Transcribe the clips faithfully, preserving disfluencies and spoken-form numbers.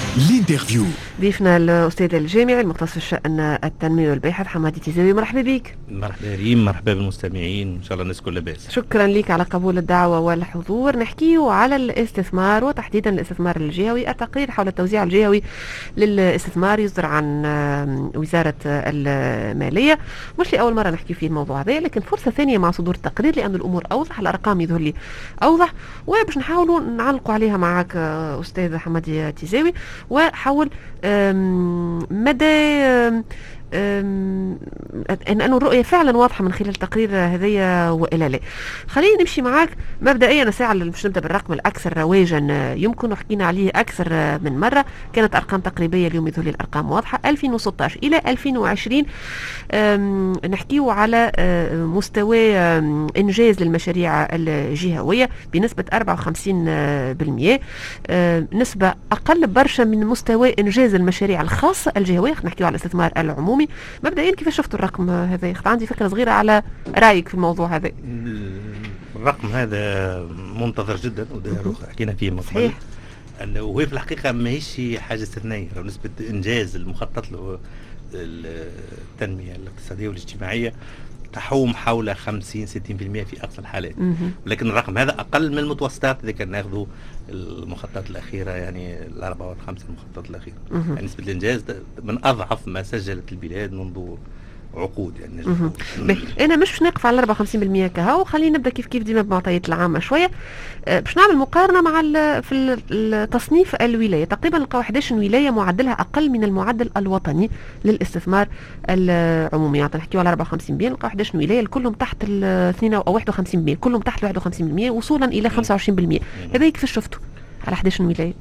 الانترفيو. ضيفنا الأستاذ الجامعي المختص في الشأن التنمية والباحث حمادي تيزاوي. مرحبا بك. مرحبا ريم، مرحبا بالمستمعين، إن شاء الله الناس كل لاباس. شكرا لك على قبول الدعوة والحضور. نحكيه على الاستثمار وتحديدا الاستثمار الجهوي. التقرير حول التوزيع الجهوي للاستثمار يصدر عن وزارة المالية. مش لأول مرة نحكي فيه الموضوع هذا، لكن فرصة ثانية مع صدور التقرير لأن الأمور أوضح، الأرقام يظهر لي أوضح، وباش نحاولوا نعلقوا عليها معك أستاذ حمادي تيزاوي وحول مدى ان انه الرؤيه فعلا واضحه من خلال التقرير هذايا والا لا. خلينا نمشي معاك مبدئيا ساعه باش نبدا بالرقم الاكثر رواجا يمكن، وحكينا عليه اكثر من مره، كانت ارقام تقريبيه، اليوم يظهر لي الارقام واضحه. ألفين وستة عشر الى ألفين وعشرين نحكيو على مستوى انجاز للمشاريع الجهويه بنسبه أربعة وخمسين بالمئة، نسبه اقل برشا من مستوى انجاز المشاريع الخاصه الجهويه. نحكيو على الاستثمار العمومي. مبدئيا كيف شفتوا الرقم هذا؟ عندي فكره صغيره على رايك في الموضوع هذا. الرقم هذا منتظر جدا وده حكينا فيه من قبل، انه وهي في الحقيقه ماهيش حاجه استثنائيه. لو نسبه انجاز المخطط له التنميه الاقتصاديه والاجتماعيه تحوم حول خمسين ستين بالمئة في اقصى الحالات، ولكن الرقم هذا اقل من المتوسطات اذا كان ناخذوا المخططات الاخيره، يعني الاربعه والخمسه المخططات الاخيره. يعني نسبه الانجاز من اضعف ما سجلت البلاد منذ عقود. يعني انا مش باش نقف على أربعة وخمسين بالمئة كهو، خلينا نبدا كيف كيف ديما بمعطيات العامه شويه. أه باش نعمل مقارنه مع في التصنيف الولايه. تقريبا نلقاو إحدى عشر ولايه معدلها اقل من المعدل الوطني للاستثمار العمومي. يعني نحكيو على أربعة وخمسين بالمئة، نلقاو إحدى عشر ولايه كلهم تحت ال اثنين او واحد وخمسين بالمئة، كلهم تحت واحد وخمسين بالمئة وصولا الى خمسة وعشرين بالمئة. هذا كيف شفتوا على إحدى عشر ولايه؟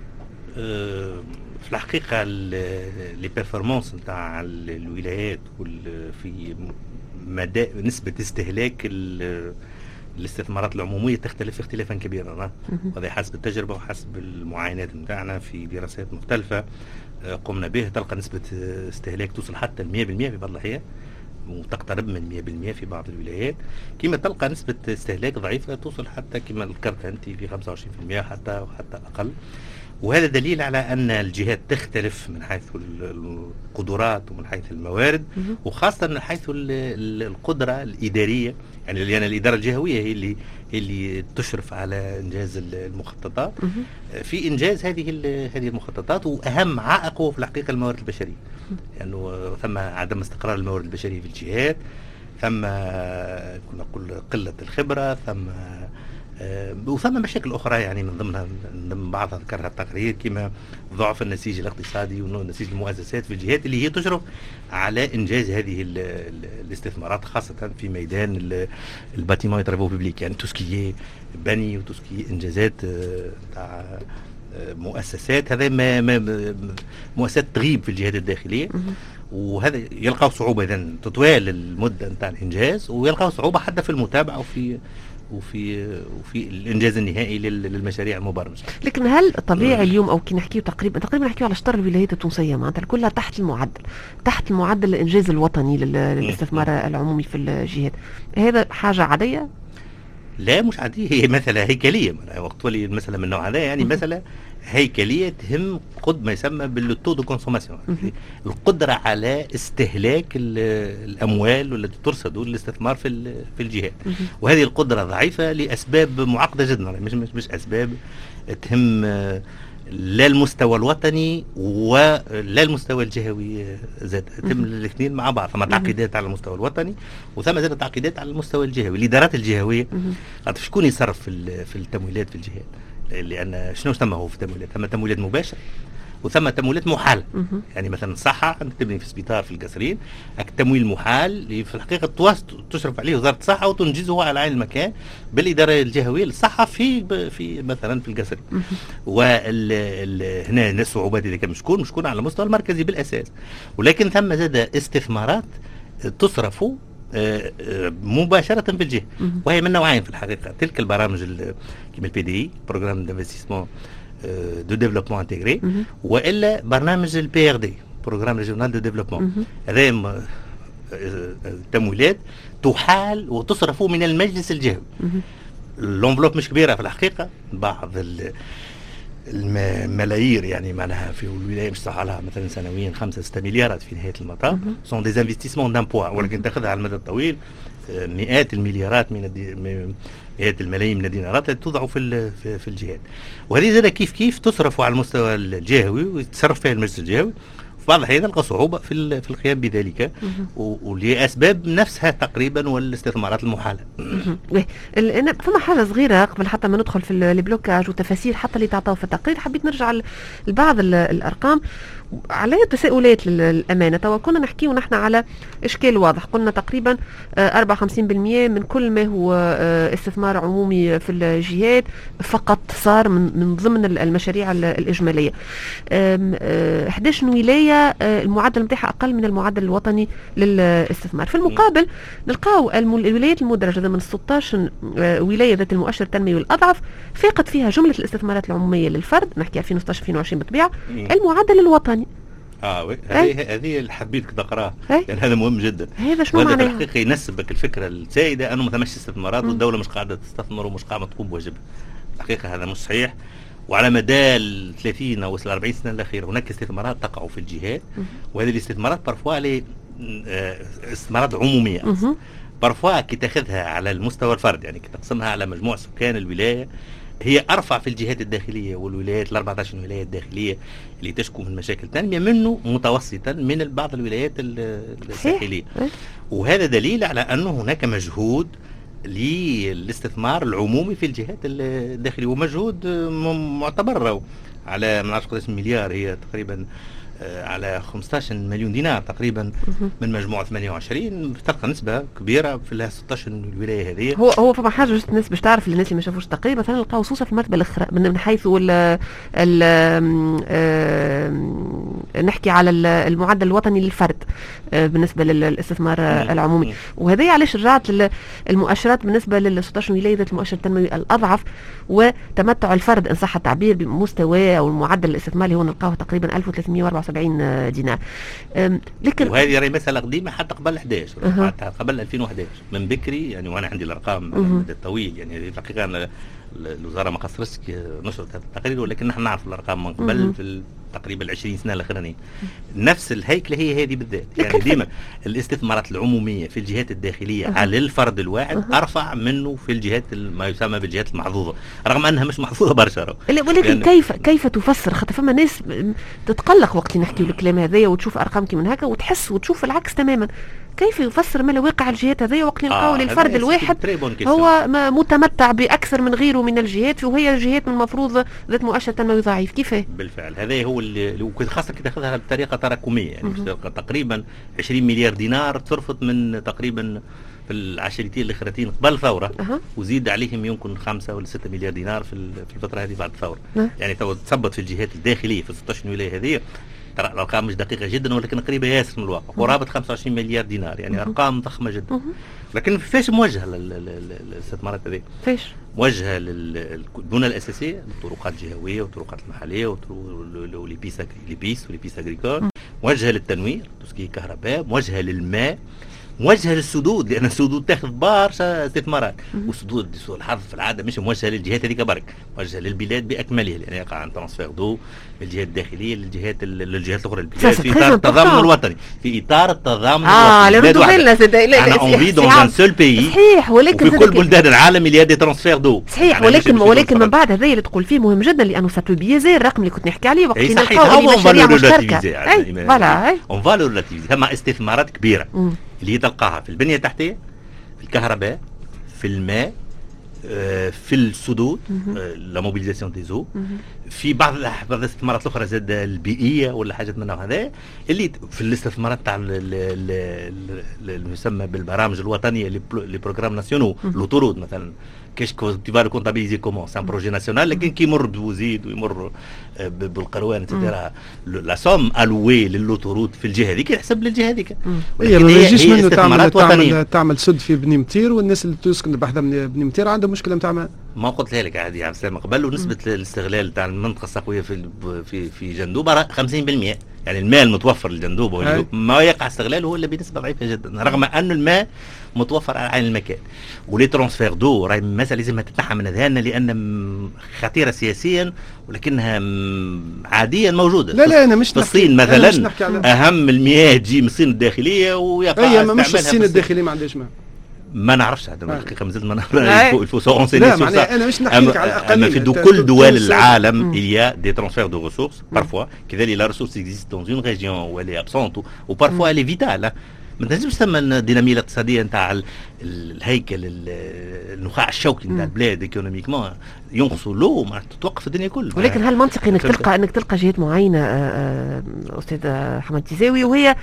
أه في الحقيقة لي بيرفورمانس نتاع الولايات في مدى نسبة استهلاك الاستثمارات العمومية تختلف اختلافا كبيرا، وهذا حسب التجربة وحسب المعاينات نتاعنا في دراسات مختلفة قمنا به. تلقى نسبة استهلاك توصل حتى مئة بالمئة في بعض الأحيان، وتقترب من مئة بالمئة في بعض الولايات، كما تلقى نسبة استهلاك ضعيفة توصل حتى كما ذكرت أنت في خمسة وعشرين بالمئة حتى وحتى أقل. وهذا دليل على أن الجهات تختلف من حيث القدرات ومن حيث الموارد، وخاصة من حيث القدرة الإدارية. يعني لأن الإدارة الجهوية هي اللي هي اللي تشرف على إنجاز المخططات. في إنجاز هذه هذه المخططات، وأهم عائق هو في الحقيقة الموارد البشرية، لأنه يعني ثم عدم استقرار الموارد البشرية في الجهات، ثم كنا نقول قلة الخبرة، ثم أه وثم مشاكل أخرى يعني من ضمنها من بعضها ذكرها التقرير، كما ضعف النسيج الاقتصادي ونسيج المؤسسات في الجهات اللي هي تشرف على إنجاز هذه ال ال الاستثمارات، خاصة في ميدان الباتيمون ترافو بوبليك، يعني توسكي بني وتوسكي إنجازات تاع مؤسسات. هذا ما, ما مؤسسات تغيب في الجهات الداخلية، وهذا يلقاو صعوبة إذا تطوال المدة نتاع الإنجاز، ويلقاو صعوبة حتى في المتابعة وفي وفي وفي الانجاز النهائي للمشاريع المبرمجه. لكن هل طبيعي اليوم او كي نحكيو تقريبا تقريبا نحكيو على شطر الولايات التونسيه معناتها كلها تحت المعدل، تحت المعدل الانجاز الوطني للاستثمار العمومي في الجهات، هذا حاجه عاديه؟ لا مش عاديه، هي مساله هيكليه. وقت ولي المساله من النوع هذا يعني مساله هيكليه تهم قد ما يسمى بالتو دو كونسوماسيون، القدره على استهلاك الاموال التي ترصد للاستثمار في في الجهات. وهذه القدره ضعيفه لاسباب معقده جدا، مش مش, مش اسباب تهم لا المستوى الوطني ولا المستوى الجهوي زاد، تم الاثنين مع بعض. ثم تعقيدات على المستوى الوطني وثم زاد تعقيدات على المستوى الجهوي. الادارات الجهويه شكون يصرف في في التمويلات في الجهات؟ لان شنو ثم هو في التمويلات؟ ثم تمويلات مباشره وثم تمويلات محال. يعني مثلا الصحه انت تبني في سبيطار في القصرين، التمويل محال اللي في الحقيقه تشرف عليه وزاره الصحه وتنجزه على عين المكان بالاداره الجهويه للصحه في في مثلا في القصرين. وهنا الصعوبات اذا كان مشكون مشكون على المستوى المركزي بالاساس، ولكن ثم زاد استثمارات تصرف مباشره في الجهه، وهي من نوعين في الحقيقه. تلك البرامج كما البي دي بروغرام دانفستيسمون دو ديفلوبمون انتيغري، والا برنامج البي ار دي بروغرام ريجيونال دو ديفلوبمون. هذا تمويلات تحال وتصرف من المجلس الجهوي. اللونفلوب مش كبيره في الحقيقه، بعض الملايير يعني معناها في الولايه مش صح لها مثلا سنويا خمسة ستة مليارات في نهايه المطاف سون دي انفستيسمون دان بوا، ولكن تاخذها على المدى الطويل مئات المليارات من الدي... مئات الملايين من الدينارات التي توضع في في الجهات، وهذه زاد كيف كيف تصرف على المستوى الجهوي ويتصرف فيها المجلس الجهوي. في بعض الأحيان نلقى صعوبة في في القيام بذلك ولأسباب نفسها تقريبا والاستثمارات المحالة. أنا فما حاجة صغيرة قبل حتى ما ندخل في البلوكاج وتفاسير حتى اللي تعطوا في التقرير، حبيت نرجع لبعض الأرقام على تساؤلات للأمانة. توا كنا نحكي ونحن على إشكال واضح، قلنا تقريبا أربعة وخمسين بالمئة من كل ما هو استثمار عمومي في الجهات فقط صار من, من ضمن المشاريع الإجمالية. إحدى عشر ولاية المعدل متاعها أقل من المعدل الوطني للاستثمار. في المقابل نلقاو الولايات المدرجة من ستة عشر ولاية ذات المؤشر التنموي الأضعف فاقت فيها جملة الاستثمارات العمومية للفرد، نحكي ألفين وستة عشر ألفين وعشرين بالطبيعة، المعدل الوطني. اه وي هذه هذه اللي حبيت تقراها لان هذا مهم جدا. هذا شنو معناه؟ هذا في الحقيقه ينسبك الفكره السائده انه ما ثماش استثمارات والدوله مش قاعده تستثمر ومش قاعده تقوم بواجبها. الحقيقه هذا مش صحيح، وعلى مدى ال ثلاثين او الأربعين سنه الاخيره هناك استثمارات تقع في الجهات، وهذه الاستثمارات بارفوا على استثمارات عموميه. بارفوا كي تاخذها على المستوى الفرد، يعني كي تقسمها على مجموع سكان الولايه، هي ارفع في الجهات الداخليه والولايات ال أربعة عشر ولايه الداخليه اللي تشكو من مشاكل تنميه منه متوسطا من بعض الولايات الساحليه. وهذا دليل على انه هناك مجهود للاستثمار العمومي في الجهات الداخليه، ومجهود معتبر على ما نعرفش قداش مليار، هي تقريبا على خمسة عشر مليون دينار تقريبا من مجموعة ثمانية وعشرين، تلقى نسبة كبيرة في ال ستة عشر الولاية هذه. هو هو فما حاجة جست الناس باش تعرف، الناس اللي ما شافوش التقرير مثلا لقاو خصوصا في المرتبة الأخرى من حيث ال نحكي على المعدل الوطني للفرد بالنسبة للاستثمار العمومي، وهذا علاش رجعت للمؤشرات بالنسبة لل ستة عشر ولاية ذات المؤشر التنموي الأضعف وتمتع الفرد إن صح التعبير بمستوى أو المعدل الاستثماري هو نلقاه تقريبا ألف وثلاثمئة وأربعة وسبعين دينار. لكن وهذه راهي مسألة قديمة حتى قبل أحد عشر أه. قبل ألفين وأحد عشر من بكري يعني، وأنا عندي الأرقام على المدى الطويل يعني. في الحقيقة الوزارة ما قصرتش نشرت هذا التقرير، ولكن نحن نعرف الأرقام من قبل في تقريبا العشرين سنة الأخرانية. نفس الهيكلة هي هذه بالذات، يعني ديما الاستثمارات العمومية في الجهات الداخلية أه. على الفرد الواحد أه. أرفع منه في الجهات ما يسمى بالجهات المحظوظة، رغم أنها مش محظوظة برشا. ولكن يعني كيف كيف تفسر؟ خاطر فما ناس تتقلق وقت نحكي الكلام هذايا وتشوف أرقام كي من هكا وتحس وتشوف العكس تماما. كيف يفسر ما واقع الجهات هذه وقت نلقاو آه للفرد الواحد هو متمتع باكثر من غيره من الجهات، وهي الجهات من المفروض ذات مؤشر تنموي ضعيف؟ كيف؟ بالفعل هذا هو اللي خاصه كي تاخذها بطريقه تراكميه، يعني تقريبا عشرين مليار دينار تصرفت من تقريبا في العشرتين الاخرتين قبل الثوره أه. وزيد عليهم يمكن خمسة ولا ستة مليار دينار في الفتره هذه بعد الثوره أه. يعني تو تثبت في الجهات الداخليه في ستة عشر ولايه هذه. ترى الارقام مش دقيقه جدا ولكن قريبه ياسر من الواقع، قرابه خمسة وعشرين مليار دينار، يعني ارقام ضخمه جدا. لكن فاش موجهه للاستثمارات هذه؟ فاش موجهه للبنى الاساسيه، الطرقات الجهويه والطرقات المحليه وليبيس ليبيس وليبيس اغريكول، موجهه للتنوير تسكي كهرباء، موجهه للماء، موجهه للسدود، لان السدود تاخذ برشا استثمارات، والسدود سوء الحظ في العاده مش موجهه للجهات هذيك برك، موجهه للبلاد باكملها، لان يقع عن ترانسفير دو من الجهات الداخليه للجهات للجهات الاخرى البلاد في اطار التضامن الوطني، في اطار التضامن اه الوطني. انا اونفي دون ان سول بيي صحيح، ولكن في كل بلدان العالم اللي دي ترانسفير دو صحيح، ولكن ولكن من بعد هذا اللي تقول فيه مهم جدا، لانه سا بو بيزي الرقم اللي كنت نحكي عليه وقت اللي نلقاو مشاريع مشتركه. اي فوالا اون فالور ريلاتيفيزي، ثم استثمارات كبيره اللي هي تلقاها في البنية التحتية، في الكهرباء، في الماء، في السدود لا موبيليزاسيون دي زو، في بعض بعض الاستثمارات الاخرى زاد البيئيه ولا حاجات من هذا، اللي في الاستثمارات تاع اللي يسمى بالبرامج الوطنيه لي بروغرام ناسيونو، لوطورود مثلا كيش tu vas le comptabiliser comment c'est un projet national لكن كي يمر بوزيد ويمر بالقروان اتسيتيرا لا سوم الوي للوطورود في الجهه هذيك يحسب للجهه هذيك. هي ما يجيش منه تعمل تعمل تعمل سد في بني متير، والناس اللي تسكن بحذا بني متير عندهم مشكله نتاع ماء. ما قلت لك عادي يا سلام قبل، ونسبه الاستغلال تاع المنطقه الصقويه في في في جندوبه خمسين بالمئة، يعني الماء المتوفر للجندوبه ما يقع استغلاله هو اللي بنسبه ضعيفه جدا، رغم ان الماء متوفر على عين المكان. ولي ترانسفير دو راهي مسألة لازم تتنحى من اذهاننا لان خطيره سياسيا ولكنها عاديا موجوده. لا لا انا مش في الصين مثلا اهم المياه تجي من الصين الداخليه ويقع هي مش الصين الداخليه ما عندهاش ماء. ما نعرفش هذا الحقيقه مازلت ما نعرفش الفو سو اونسيني سور سا. انا مش نحكي لك على الاقل. اما في دو كل دول العالم il y a des transferts de ressources parfois كذلك la ressource existe dans une région où elle est absente ou parfois elle est vitale. ما تنجمش تسمى الديناميه الاقتصاديه نتاع الهيكل النخاع الشوكي نتاع البلاد ايكونوميكمون ينقصوا له ما تتوقف الدنيا كلها. ولكن هل منطقي انك تلقى انك تلقى جهات معينه استاذ حمد تيزاوي وهي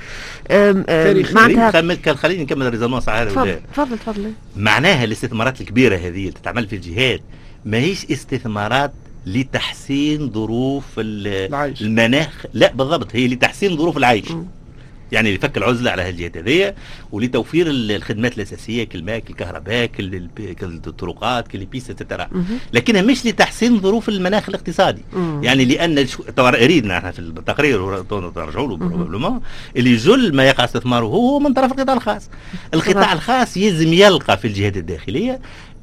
معناتها خليني نكمل الريزونون صح؟ تفضل تفضل تفضل. معناها الاستثمارات الكبيره هذه اللي تتعمل في الجهات ماهيش استثمارات لتحسين ظروف المناخ، لا بالضبط هي لتحسين ظروف العيش. م. يعني لفك العزله على هالجهات هذيا ولتوفير الخدمات الاساسيه كالماء كالكهرباء كالطرقات كالبيس اتترا، لكنها مش لتحسين ظروف المناخ الاقتصادي. مم. يعني لان اريدنا احنا في التقرير نرجعوا له بروبلمون اللي جل ما يقع استثماره هو من طرف القطاع الخاص. القطاع الخاص يلزم يلقى في الجهات الداخليه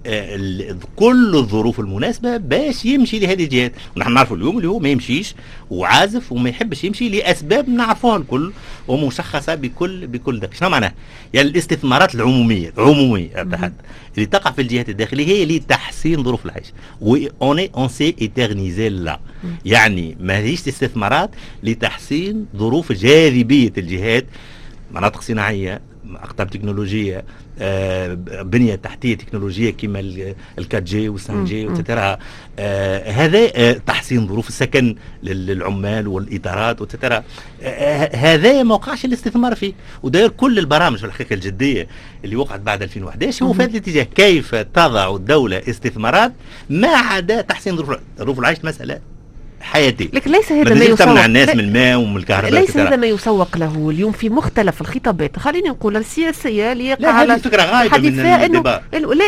كل الظروف المناسبة باش يمشي لهذه الجهات. ونحن نعرفوا اليوم اللي هو ما يمشيش وعازف وما يحبش يمشي لأسباب نعرفوها الكل ومشخصة بكل بكل دقة. شنو معناه؟ يعني الاستثمارات العمومية عمومية اللي تقع في الجهات الداخلية هي لتحسين ظروف العيش. وأوني أون سي إترنيزي لا، يعني ما هيش استثمارات لتحسين ظروف جاذبية الجهات، مناطق صناعية، أقطاب تكنولوجية، آه، بنية تحتية تكنولوجية كما الكات جي والسان جي وتترى. آه، هذا آه، تحسين ظروف السكن للعمال والإطارات وتترى. آه، هذا ما وقعش الاستثمار فيه. وداير كل البرامج في الحقيقة الجدية اللي وقعت بعد ألفين وأحد عشر هو في هذا الاتجاه، كيف تضع الدولة استثمارات ما عدا تحسين ظروف العيش. مسألة حياتي، لكن ليس هذا ما يسوق تمنع الناس من الماء ومن الكهرباء. ليس هذا ما يسوق له اليوم في مختلف الخطابات، خليني نقول السياسيه اللي يقع لا على الفكره غايبه من الديبا.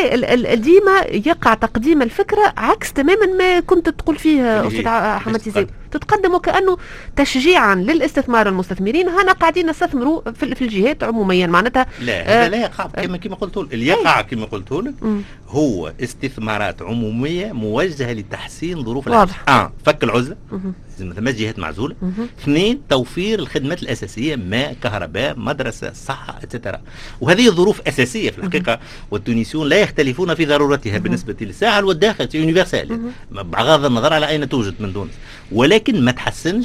لا ديما يقع تقديم الفكره عكس تماما ما كنت تقول فيه استاذ حمد تيزاوي. تتقدم وكأنه تشجيعا للاستثمار المستثمرين. هنا قاعدين نستثمروا في, في الجهات عموميا معناتها لا. آه لا يقع كما كما قلت لك. اللي يقع كما قلت لك هو استثمارات عموميه موجهه لتحسين ظروف العيش. اه فك العزله، ما جهات معزوله. اثنين توفير الخدمات الاساسيه، ماء، كهرباء، مدرسه، صحه اتترا. وهذه ظروف اساسيه في الحقيقه، والتونسيون لا يختلفون في ضرورتها بالنسبه للساحل والداخل يونيفرسال بغض النظر على اين توجد من تونس، ولكن ما تحسنش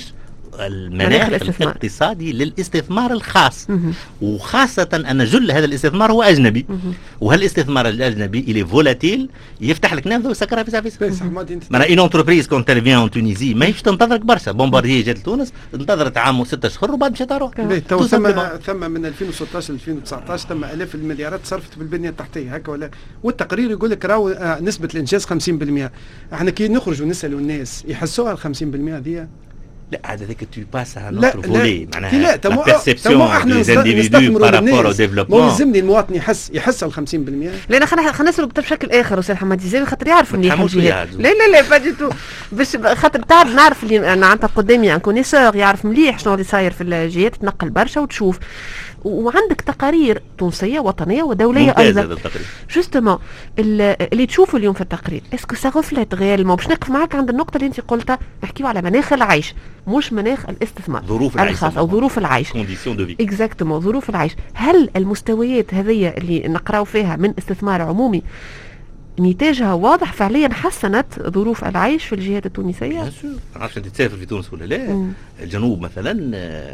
المناخ الاقتصادي للاستثمار الخاص. وخاصة أن جل هذا الاستثمار هو أجنبي، وهالاستثمار الأجنبي إلي فولاتيل يفتح لك نافذة ويسكرها في سافيس. معناها إون أنتربريز كون ترفيان أون تونيزي ما يفش تنتظرك برشا. بومبارديي جات لتونس انتظرت عام وستة أشهر وبعد مشات تروح. ثم ثم من ألفين وستة عشر ألفين وتسعة عشر ثم آلاف المليارات صرفت بالبنية التحتية هكا ولا. والتقرير يقول لك راهو نسبة الإنجاز خمسين بالمئة. احنا كي نخرجوا نسألوا الناس يحسوها ال خمسين بالمئة هذه. لا هذا ذاك تو باس على نوتر فولي معناها لا تمو تمو احنا نستثمروا بالناس. ما يلزمني المواطن يحس يحس ال خمسين بالمئة. لا خلينا خلينا نسلك بشكل اخر استاذ حمد تيزاوي خاطر يعرف اني الجهات. لا لا لا فاجئتو باش خاطر تعرف نعرف اللي انا عندها قدامي ان كونيسور يعرف مليح شنو اللي صاير في الجهات، تنقل برشا وتشوف. وعندك تقارير تونسيه وطنيه ودوليه ايضا. جوستومون اللي تشوفوا اليوم في التقرير اسكو سا ريفليت غيالمون. باش نقف معاك عند النقطه اللي انت قلتها، نحكيو على مناخ العيش مش مناخ الاستثمار، ظروف العيش او ظروف العيش اكزاكتومون ظروف العيش. هل المستويات هذه اللي نقراو فيها من استثمار عمومي نتاجها واضح فعليا حسنت ظروف العيش في الجهات التونسيه؟ ما نعرفش انت تسافر في تونس ولا لا. مم. الجنوب مثلا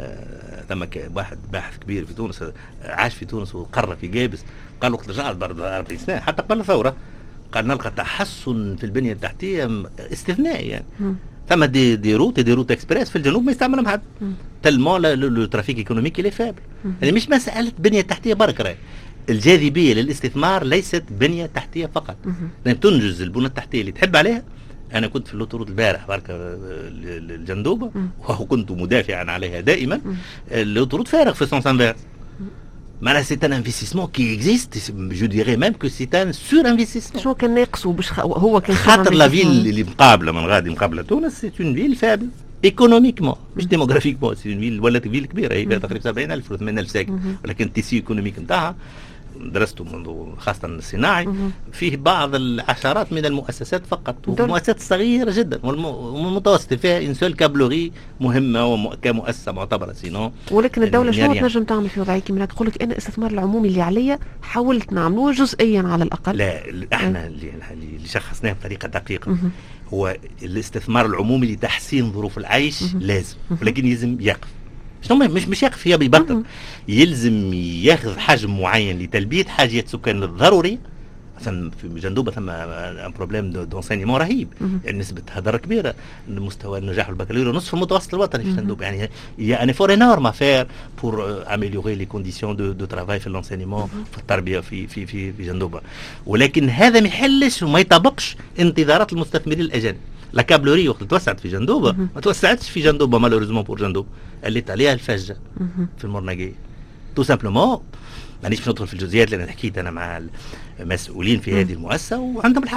ثم واحد باحث كبير في تونس عاش في تونس وقر في جابس، قال وقت رجعت بعد أربع سنين حتى قبل الثوره قال نلقى تحسن في البنيه التحتيه استثنائي. يعني مم. ثم دي دي روت دي روت اكسبريس في الجنوب ما يستعملهم حد تلمون لو ترافيك ايكونوميك اللي فابل. يعني مش مساله بنيه تحتيه برك، راهي الجاذبيه للاستثمار ليست بنيه تحتيه فقط. لان تنجز البنيه التحتيه اللي تحب عليها. انا كنت في اللوتورود البارح برك الجندوبه وكنت مدافعا عليها دائما. اللوتورود فارغ في سون سانفيرس. معناها سي ان انفستيسمون كي اكزيست، جو ديري ميم كو سي ان سور انفستيسمون. شنو كان ناقصه باش هو كان خاطر لا فيل اللي مقابله من غادي مقابله تونس سي اون فيل فابل ايكونوميكمون مش ديموغرافيكمون. ولات فيل كبيره هي تقريبا سبعين ألف و ثمانين ألف ساكن، ولكن التيسي ايكونوميك نتاعها درسته منذ خاصة الصناعي فيه بعض العشرات من المؤسسات فقط، ومؤسسات صغيرة جدا والمتوسطة فيها انسول كابلوري مهمة كمؤسسة معتبرة سينو. ولكن الدولة شنو تنجم تعمل في وضعية كيما تقول لك أنا الاستثمار العمومي اللي عليا حاولت نعملوه جزئيا على الأقل؟ لا احنا اللي اللي شخصناه بطريقة دقيقة هو الاستثمار العمومي لتحسين ظروف العيش لازم، ولكن يلزم يقف. شنو مش مش يقف هي بيبطل، يلزم ياخذ حجم معين لتلبيه حاجات السكان الضروري. مثلا في جندوبه ثم ان بروبليم دونسينيمون رهيب، يعني نسبه هدر كبيره، مستوى النجاح البكالوريا نصف المتوسط الوطني في جندوبه، يعني يا ان فور انورم افير بور اميليوري لي كونديسيون دو دو ترافاي في لونسينيمون في التربيه في في في في جندوبه. ولكن هذا ما يحلش وما يطبقش انتظارات المستثمرين الاجانب. لا كابلوري وقت توسعت في جندوبه ما توسعتش في جندوبه مالوريزمون بور جندوبه، قلت عليها الفجه في المرناقيه تو سامبلومون. مانيش باش ندخل في الجزئيات لان حكيت انا مع المسؤولين في هذه المؤسسه وعندهم الحق.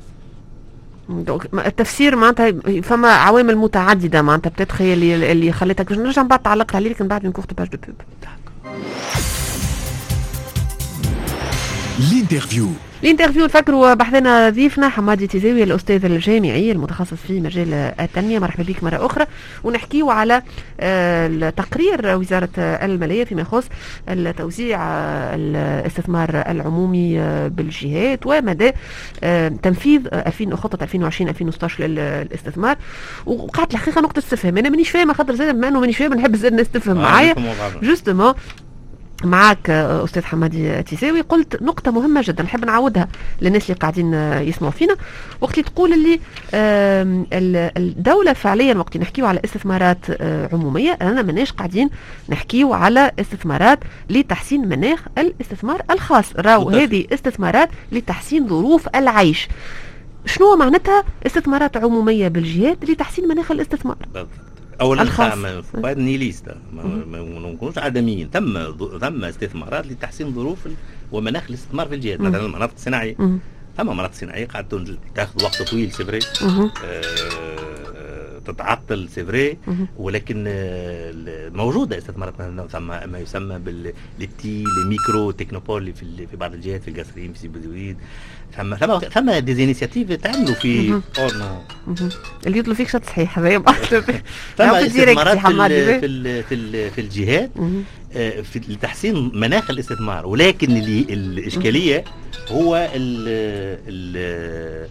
التفسير معناتها فما عوامل متعدده معناتها بتتخيل اللي, اللي خليتك باش نرجع بعد تعلق عليه، لكن بعد من كورت باج دو بوب. الانترفيو الانترفيو نفكروا بحثنا ضيفنا حمادي تيزاوي الأستاذ الجامعي المتخصص في مجال التنمية. مرحبا بك مرة أخرى، ونحكيوا على تقرير وزارة المالية فيما يخص التوزيع الاستثمار العمومي بالجهات ومدى تنفيذ خطة ألفين وعشرين ألفين وستة عشر للاستثمار. وقعت الحقيقة نقطة استفهام، أنا مانيش فاهمة خاطر زاد بما أنه مانيش فاهمة نحب زاد الناس تفهم معايا. جوستومون معاك أستاذ حمادي تيزاوي قلت نقطة مهمة جدا نحب نعودها للناس اللي قاعدين يسمعوا فينا، وقت اللي تقول اللي الدولة فعليا وقت نحكيو على استثمارات عمومية أنا مناش قاعدين نحكيو على استثمارات لتحسين مناخ الاستثمار الخاص، راو هذه استثمارات لتحسين ظروف العيش. شنو معناتها استثمارات عمومية بالجهات لتحسين مناخ الاستثمار؟ اولا ما فؤاد نيليست ما نكونوش عدميين، ثم ثم استثمارات لتحسين ظروف ومناخ الاستثمار في الجهات. مثلا المناطق الصناعيه ثم مناطق صناعيه قاعده تاخذ وقت طويل سيفري آه تتعطل سيفري، ولكن آه موجوده استثمارات ثم ما يسمى بالتي الميكرو تكنوبول في في بعض الجهات في القصرين في سيبوزويد. ثم ثم ثم ديزينيسياتيف تعملوا في اورنا اللي يطلب فيك شط صحيح زي ما قلت. ثم استثمارات في في في, في الجهات آه في لتحسين مناخ الاستثمار، ولكن اللي الاشكاليه هو ال ال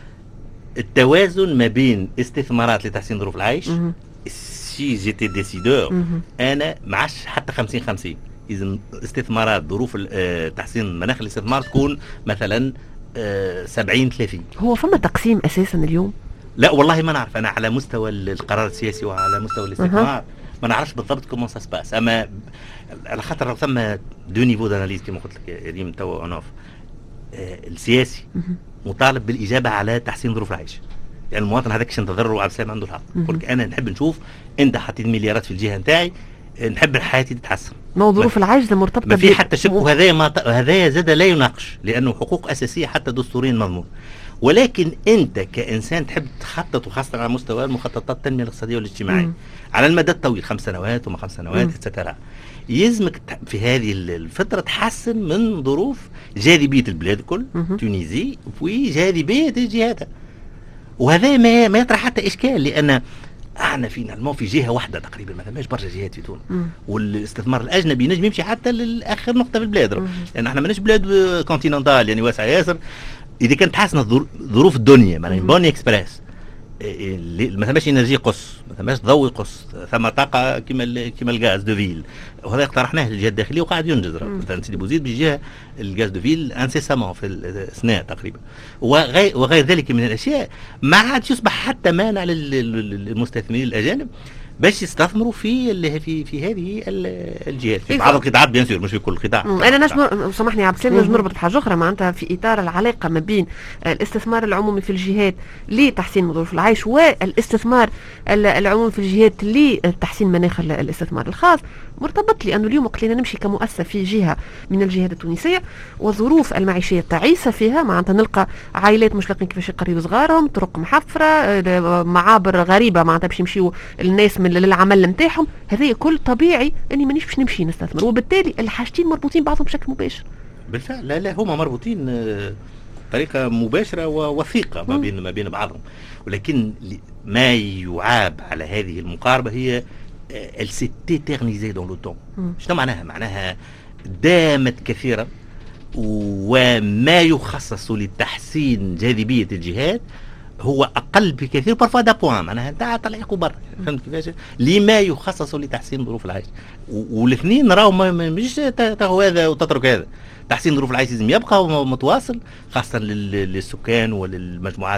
التوازن ما بين استثمارات لتحسين ظروف العيش. سي جيتي ديسيدور انا ما عادش حتى خمسين خمسين، اذا استثمارات ظروف تحسين مناخ الاستثمار تكون مثلا سبعين ثلاثين. هو فما تقسيم اساسا اليوم؟ لا والله ما نعرف، انا على مستوى القرار السياسي وعلى مستوى الاستثمار ما نعرفش بالضبط كومون سا سباس، اما على خاطر ثم دو نيفو داناليز كما قلت لك يا ريم توا اون اوف. السياسي مطالب بالاجابه على تحسين ظروف العيش، يعني المواطن هذاك باش ينتظر وعبد السلام عنده الحق. يقول لك انا نحب نشوف انت حطيت مليارات في الجهه نتاعي، نحب حياتي تتحسن. ما ظروف العيش مرتبطه ما في حتى شك، وهذا ما هذا زاد لا يناقش لانه حقوق اساسيه حتى دستوريا مضمون. ولكن انت كانسان تحب تخطط، وخاصه على مستوى المخططات التنميه الاقتصاديه والاجتماعيه على المدى الطويل خمس سنوات وما خمس سنوات اتسترا، يلزمك في هذه الفتره تحسن من ظروف جاذبيه البلاد الكل تونيزي وجاذبيه جهاتها. وهذا ما ما يطرح حتى اشكال، لان احنا فينا في جهه واحده تقريبا، ما ثماش برشا جهات في تونس، والاستثمار الاجنبي نجم يمشي حتى لاخر نقطه في البلاد، لان يعني احنا ماناش بلاد كونتيننتال يعني واسعه ياسر. اذا كانت تحسن ظروف الدنيا مثلا بوني اكسبريس ما ثماش انرجي قص، ما ثماش ضوء قص، ثم طاقه كما كما الغاز دو فيل، وهذا اقترحناه للجهه الداخليه وقاعد ينجز. مثلا سيدي بوزيد بجهه الغاز دو فيل انسيسامون في السنه تقريبا، وغير, وغير ذلك من الاشياء ما عاد يصبح حتى مانع للمستثمرين الاجانب باش يستثمروا في اللي في في هذه الجهات في إيه بعض القطاعات بيان سور مش في كل القطاع. انا نجم سامحني يا عبد السلام نجم نربط بحاجه اخرى معناتها في اطار العلاقه ما بين الاستثمار العمومي في الجهات لتحسين ظروف العيش والاستثمار العمومي في الجهات لتحسين مناخ الاستثمار الخاص مرتبط، لانه اليوم وقت اللي نمشي كمؤسسه في جهه من الجهات التونسيه والظروف المعيشيه التعيسه فيها معناتها نلقى عائلات مش لاقين كيفاش يقريوا صغارهم، طرق محفره، معابر غريبه معناتها باش يمشيوا الناس من للعمل نتاعهم، هذا كل طبيعي اني مانيش باش نمشي نستثمر، وبالتالي الحاجتين مربوطين بعضهم بشكل مباشر. بالفعل لا لا هما مربوطين بطريقه مباشره ووثيقه ما بين ما بين بعضهم، ولكن ما يعاب على هذه المقاربه هي elle s'est éternisée dans le temps. شنو معناها؟ معناها دامت كثيرا، وما يخصص لتحسين جاذبيه الجهات هو اقل بكثير بارفوا دا بوان، معناها تاع طلعوا برا، فهمت كيفاش؟ لما يخصص لتحسين ظروف العيش، والاثنين راهو مش تاخذ هذا وتترك هذا. تحسين ظروف العيش لازم يبقى متواصل خاصه للسكان وللمجموعات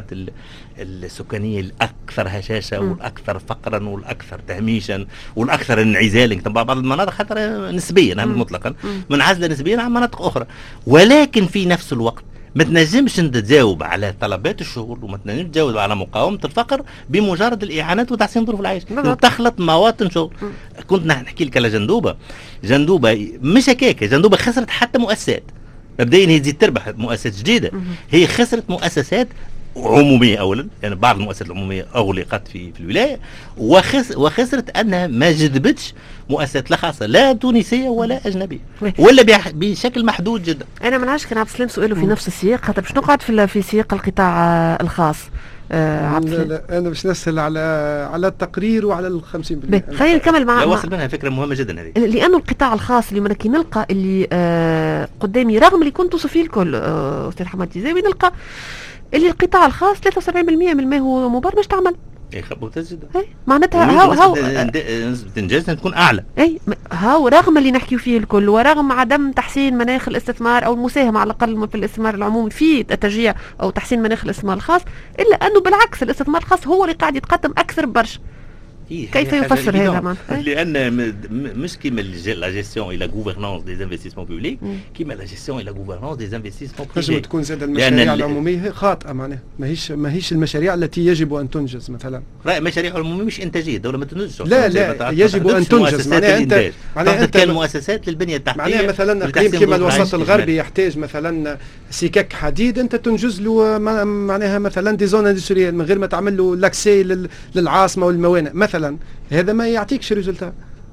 السكانيه الاكثر هشاشه والاكثر فقرا والاكثر تهميشا والاكثر انعزالا. طبعا بعض المناطق حتى نسبيا مطلقا منعزله نسبيا عن مناطق اخرى، ولكن في نفس الوقت ما تنجمش انت تجاوب على طلبات الشغل وما تنجمش تجاوب على مقاومه الفقر بمجرد الاعانات وتحسين ظروف العيش، تخلط مواطن شغل. كنت نحكي لك على جندوبه، جندوبه مش هكاك، جندوبه خسرت حتى مؤسسات، مبدئيا هي تزيد تربح مؤسسات جديده، هي خسرت مؤسسات عموميه اولا، يعني بعض المؤسسات العموميه اغلقت في في الولايه، وخس وخسرت انها ما جذبتش مؤسسات لا خاصه لا تونسيه ولا اجنبيه ولا بشكل محدود جدا. انا ما نعرفش كان عبد السلام سؤاله في نفس السياق، خاطر باش نقعد في في سياق القطاع الخاص. آه عبد لا, لا انا باش نسال على على التقرير وعلى ال خمسين بالمئة. خلينا نكمل مع وصل منها فكره مهمه جدا هذه، لانه القطاع الخاص اللي كي نلقى اللي آه قدامي رغم اللي كنت توصف فيه الكل آه استاذ حماد تيزاوي، نلقى اللي القطاع الخاص ثلاثة وسبعين بالمئة من ما هو مبرمج تعمل. اي ممتاز جدا. اي معناتها هاو هاو نسبة الانجاز تكون اعلى. اي هاو رغم اللي نحكيو فيه الكل ورغم عدم تحسين مناخ الاستثمار او المساهمه على الاقل في الاستثمار العمومي في التشجيع او تحسين مناخ الاستثمار الخاص، الا انه بالعكس الاستثمار الخاص هو اللي قاعد يتقدم اكثر برشا. إيه كيف يفسر هذا معناتها؟ لان مش كيما لا جيستيون اي لا غوفرنانس دي انفستيسمون بوبليك، كيما لا جيستيون اي لا غوفرنانس دي انفستيسمون بريفي. لازم تكون زاد المشاريع العموميه خاطئه، معناها ماهيش ماهيش المشاريع التي يجب ان تنجز. مثلا المشاريع العموميه مش انتاجيه، الدوله ما تنجزش. لا لا يجب ان تنجز، معناها انت معناها انت كان مؤسسات للبنيه التحتيه، معناها مثلا اقليم كيما الوسط الغربي يحتاج مثلا سكك حديد، انت تنجز له معناها مثلا دي زون اندستريال من غير ما تعمل له لاكسي للعاصمه والموانئ مثلا، هذا ما يعطيكش ريزولتا.